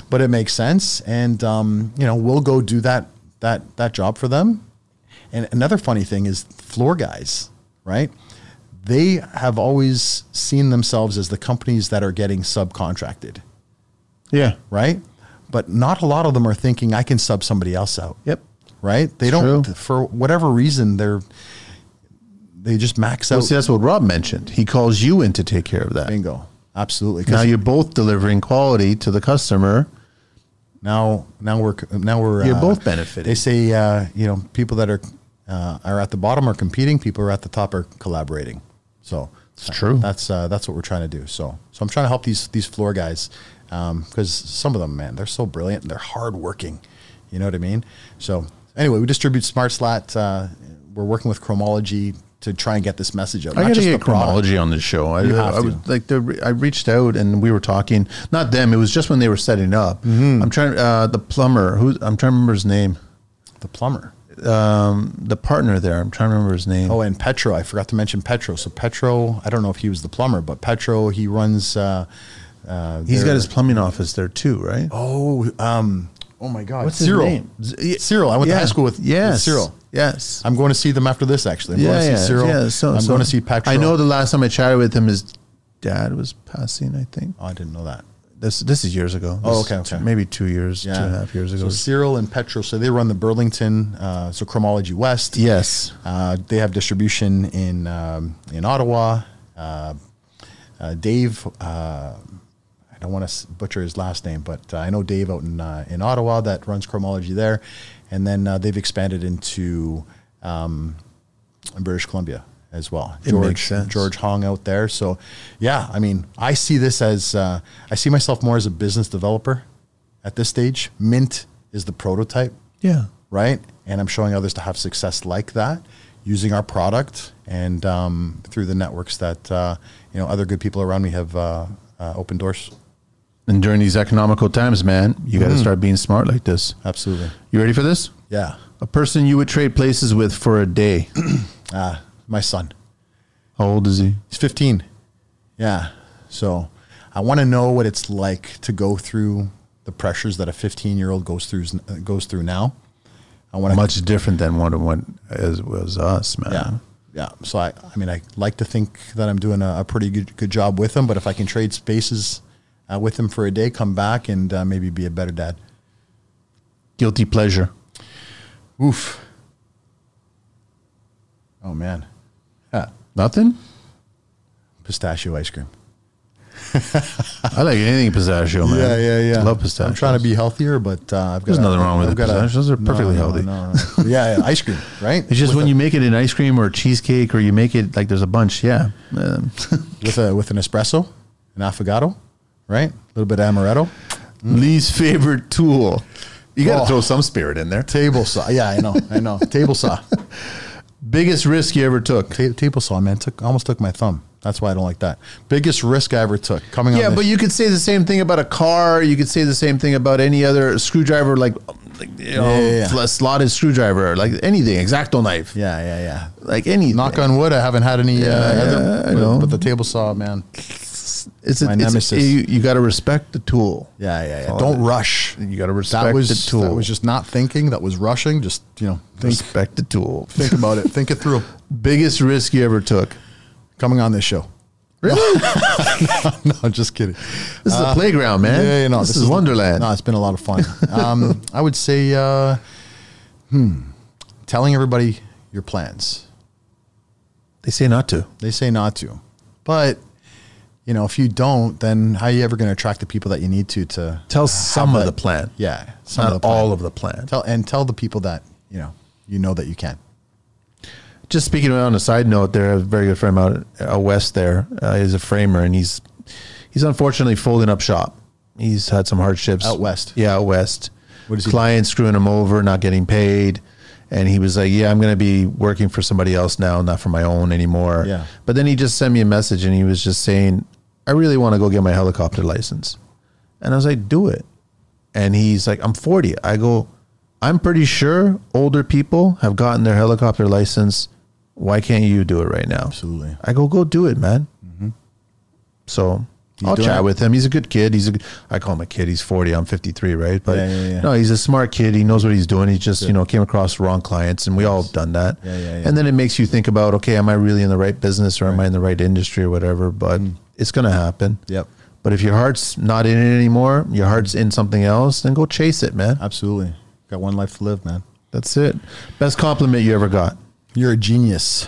And we'll go do that job for them. And another funny thing is floor guys, right? They have always seen themselves as the companies that are getting subcontracted. Yeah. Right? But not a lot of them are thinking I can sub somebody else out. Yep. Right? They don't, for whatever reason, they just max out. Well, see, that's what Rob mentioned. He calls you in to take care of that. Bingo. Absolutely. Now you're both delivering quality to the customer. Now we're you're both benefiting. They say people that are at the bottom are competing, people who are at the top are collaborating. So it's true. That's what we're trying to do. So I'm trying to help these floor guys because some of them, man, they're so brilliant and they're hardworking. You know what I mean? So anyway, we distribute SmartSlat. We're working with Chromology to try and get this message out. I got to get Chromology on this show. I was like, I reached out and we were talking. Not them. It was just when they were setting up. I'm trying. The plumber. I'm trying to remember his name. The plumber. The partner there. I'm trying to remember his name. Oh, and Petro. I forgot to mention Petro. So Petro. I don't know if he was the plumber, but Petro. He runs. He's got his plumbing office there too, right? Oh my God. What's Cyril. his name? Cyril. I went to high school with Cyril. Yes. I'm going to see them after this, actually. I'm going to see Cyril. Yeah, I'm going to see Petro. I know the last time I chatted with him, his dad was passing, I think. Oh, I didn't know that. This is years ago. Okay. Maybe 2 years, 2.5 years ago. So Cyril and Petro, so they run the Burlington, so Chromology West. Yes. They have distribution in Ottawa. Dave, I don't want to butcher his last name, but I know Dave out in Ottawa that runs Chromology there. And then they've expanded into British Columbia as well. It makes sense. George Hong out there. So, yeah, I mean, I see this as, I see myself more as a business developer at this stage. Mint is the prototype. Yeah. Right? And I'm showing others to have success like that using our product and through the networks that, other good people around me have opened doors. And during these economical times, man, you got to start being smart like this. Absolutely. You ready for this? Yeah. A person you would trade places with for a day. My son. How old is he? He's 15. Yeah. So I want to know what it's like to go through the pressures that a 15-year-old goes through now. I want much different than what was us, man. Yeah. Yeah. So I like to think that I'm doing a pretty good job with him, but if I can trade spaces with him for a day, come back and maybe be a better dad. Guilty pleasure. Oof. Oh man. Yeah. Nothing? Pistachio ice cream. I like anything pistachio, man. Yeah. I love pistachio. I'm trying to be healthier, but there's nothing wrung with pistachios. Those are perfectly healthy. No. Yeah, ice cream, right? It's just when you make it in ice cream or cheesecake, or you make it like there's a bunch. Yeah. with an espresso, an affogato. right? A little bit of amaretto. Least favorite tool. You got to throw some spirit in there. Table saw. Yeah, I know. Table saw. Biggest risk you ever took? Table saw, man. Almost took my thumb. That's why I don't like that. Biggest risk I ever took. Yeah, but you could say the same thing about a car. You could say the same thing about any other screwdriver, like slotted screwdriver, like anything, X-Acto knife. Yeah. Like anything. Knock on wood, I haven't had any I know. But the table saw, man. It's my nemesis. You got to respect the tool. Yeah. Don't rush. You got to respect the tool. That was just not thinking. That was rushing. Just, respect the tool. Think about it. Think it through. Biggest risk you ever took? Coming on this show. Really? No, just kidding. This is a playground, man. Yeah, this is Wonderland. No, it's been a lot of fun. I would say, telling everybody your plans. They say not to. They say not to. But, if you don't, then how are you ever going to attract the people that you need to tell some of the plan? Yeah. Not all of the plan. Tell the people that, you know that you can. Just speaking on a side note, there, a very good friend out west there is a framer, and he's unfortunately folding up shop. He's had some hardships. Out west? Yeah, out west. What is he? Clients screwing him over, not getting paid. And he was like, yeah, I'm going to be working for somebody else now, not for my own anymore. Yeah. But then he just sent me a message, and he was just saying, I really want to go get my helicopter license. And I was like, do it. And he's like, I'm 40. I go, I'm pretty sure older people have gotten their helicopter license. Why can't you do it right now? Absolutely. I go do it, man. Mm-hmm. So I'll chat with him. He's a good kid. I call him a kid. He's 40. I'm 53, right? But no, he's a smart kid. He knows what he's doing. He just, came across the wrong clients, and we all have done that. Yeah. And then it makes you think about, okay, am I really in the right business, or am I in the right industry or whatever? But it's going to happen. Yep. But if your heart's not in it anymore, your heart's in something else, then go chase it, man. Absolutely. Got one life to live, man. That's it. Best compliment you ever got? You're a genius.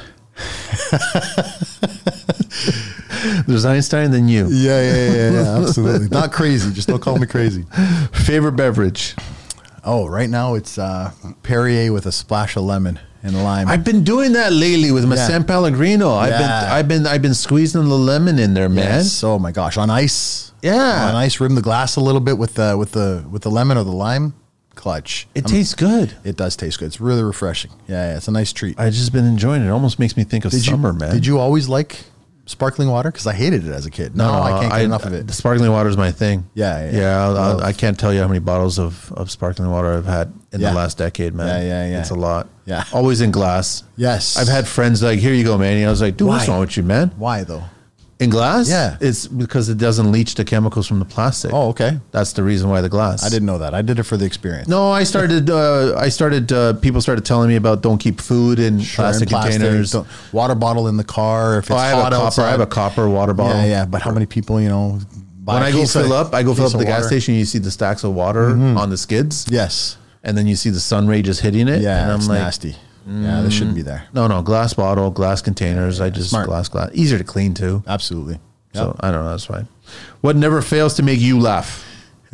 There's Einstein, then you. Yeah, absolutely. Not crazy. Just don't call me crazy. Favorite beverage? Oh, right now it's Perrier with a splash of lemon and lime. I've been doing that lately with my San Pellegrino. I've been squeezing the lemon in there, man. Yes. Oh my gosh, on ice. Yeah, on ice. Rim the glass a little bit with the lemon or the lime. Clutch. It tastes good. It does taste good. It's really refreshing. Yeah, it's a nice treat. I've just been enjoying it. It almost makes me think of summer, man. Did you always like sparkling water? Because I hated it as a kid. No, I can't get enough of it. The sparkling water is my thing. Yeah. I can't tell you how many bottles of sparkling water I've had in the last decade, man. Yeah. It's a lot. Yeah. Always in glass. Yes. I've had friends like, here you go, man. And I was like, dude, what's wrong with you, man? Why though? In glass? Yeah. It's because it doesn't leach the chemicals from the plastic. Oh, okay. That's the reason why the glass. I didn't know that. I did it for the experience. No, people started telling me about don't keep food in plastic containers. Water bottle in the car. If it's I have a copper water bottle. Yeah. But how many people, when I go fill up at the gas station, you see the stacks of water on the skids. Yes. And then you see the sun ray just hitting it. Yeah, and I'm it's like, nasty. Yeah, this shouldn't be there. No, glass bottle, glass containers. I just smart. glass. Easier to clean too. Absolutely. Yep. So I don't know. That's fine. What never fails to make you laugh?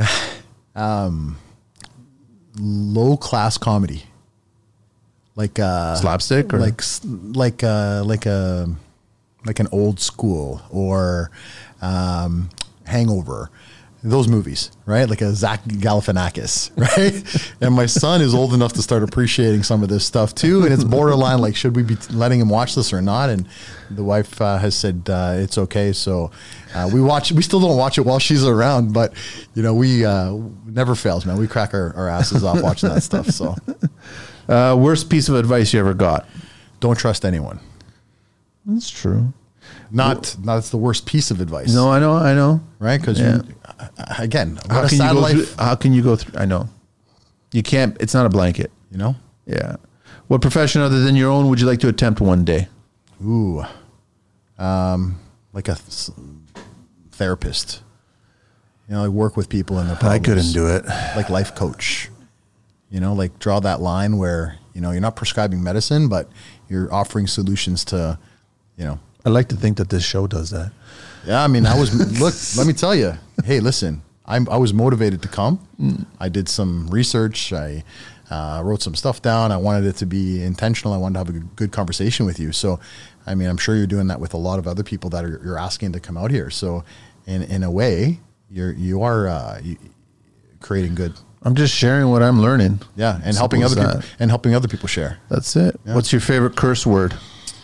Low class comedy, like slapstick, or like an old school or Hangover. Those movies, right? Like a Zach Galifianakis, right? And my son is old enough to start appreciating some of this stuff too. And it's borderline like, should we be letting him watch this or not? And the wife has said it's okay. So we still don't watch it while she's around, but we never fails, man. We crack our asses off watching that stuff. So worst piece of advice you ever got? Don't trust anyone. That's true. Not it's the worst piece of advice. No, I know. Right? Because again, how can you go through? I know. You can't. It's not a blanket. Yeah. What profession other than your own would you like to attempt one day? Ooh, like a therapist. Like work with people in their problems. I couldn't do it. Like life coach. Like draw that line where you're not prescribing medicine, but you're offering solutions to, I like to think that this show does that. Yeah, I mean, look, let me tell you. Hey, listen, I was motivated to come. I did some research. I wrote some stuff down. I wanted it to be intentional. I wanted to have a good conversation with you. So, I mean, I'm sure you're doing that with a lot of other people that you're asking to come out here. So, in a way, you are creating good. I'm just sharing what I'm learning. Yeah, and helping other people share. That's it. Yeah. What's your favorite curse word?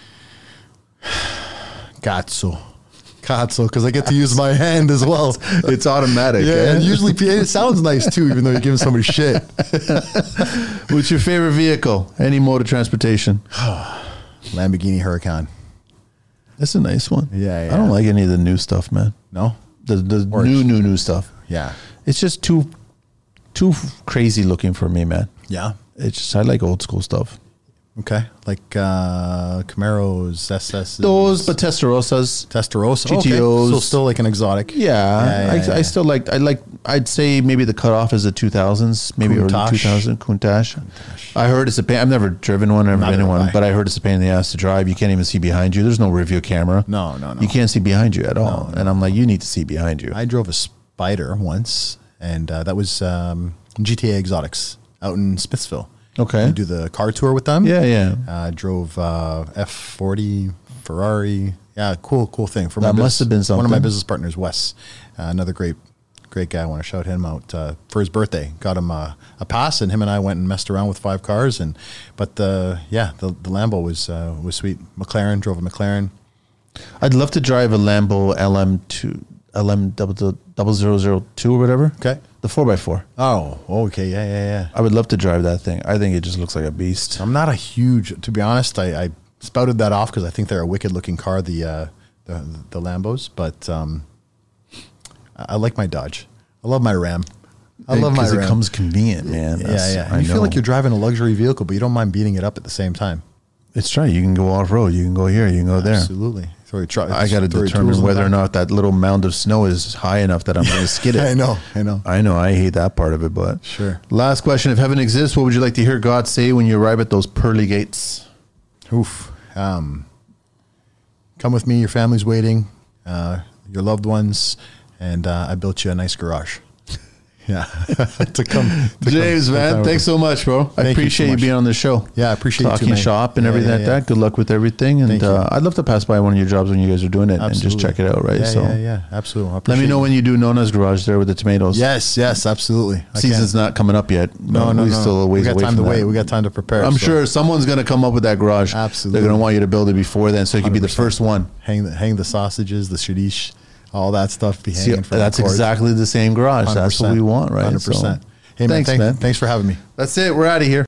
Cazzo, because I get to use my hand as well. It's automatic. Yeah, and usually it sounds nice too, even though you're giving somebody shit. What's your favorite vehicle? Any mode of transportation? Lamborghini Huracan. That's a nice one. Yeah. I don't like any of the new stuff, man. No? The new stuff. Yeah. It's just too crazy looking for me, man. Yeah. It's just, I like old school stuff. Okay. Like Camaros, SS. Those, but Testarossas. Testarossa. GTOs. Okay. So still like an exotic. Yeah. I still like, I'd say maybe the cutoff is the 2000s, maybe early 2000, Countach. I heard it's a pain. I've never driven one, never been in one, but I heard it's a pain in the ass to drive. You can't even see behind you. There's no rear view camera. No. You can't see behind you at all. And I'm like, you need to see behind you. I drove a Spider once, and that was GTA Exotics out in Smithsville. Okay. You do the car tour with them. Yeah. Drove F40 Ferrari. Yeah, cool thing. That must have been something. One of my business partners, Wes, another great guy. I want to shout him out for his birthday. Got him a pass, and him and I went and messed around with 5 cars. But the Lambo was sweet. McLaren, drove a McLaren. I'd love to drive a Lambo LM0002 or whatever. Okay. The 4x4. Oh, okay. Yeah. I would love to drive that thing. I think it just looks like a beast. I'm not a huge, to be honest, I spouted that off because I think they're a wicked looking car, the Lambos, but I like my Dodge. I love my Ram. I love my Ram. Because it comes convenient, man. Yeah. You feel like you're driving a luxury vehicle, but you don't mind beating it up at the same time. It's right. You can go off-road. You can go here. You can go there. Absolutely. I got to determine whether or not that little mound of snow is high enough that I'm going to skid it. I know. I hate that part of it, but sure. Last question. If heaven exists, what would you like to hear God say when you arrive at those pearly gates? Oof. Come with me. Your family's waiting. Your loved ones. And I built you a nice garage. Yeah. James, man, thanks so much, bro. I appreciate you being on the show. Yeah, I appreciate talking shop and everything like that. Good luck with everything. And I'd love to pass by one of your jobs when you guys are doing it and just check it out, right? Yeah, absolutely. Let me know when you do Nona's garage there with the tomatoes. Yes, absolutely. Season's not coming up yet. No. We still a ways away from that. We got time to wait. We got time to prepare. I'm sure someone's going to come up with that garage. Absolutely. They're going to want you to build it before then, so it can be the first one. Hang the sausages, the shadish. All that stuff be hanging from that's exactly the same garage. 100%. That's what we want, right? 100%. Hey, man, thanks for having me. That's it. We're out of here.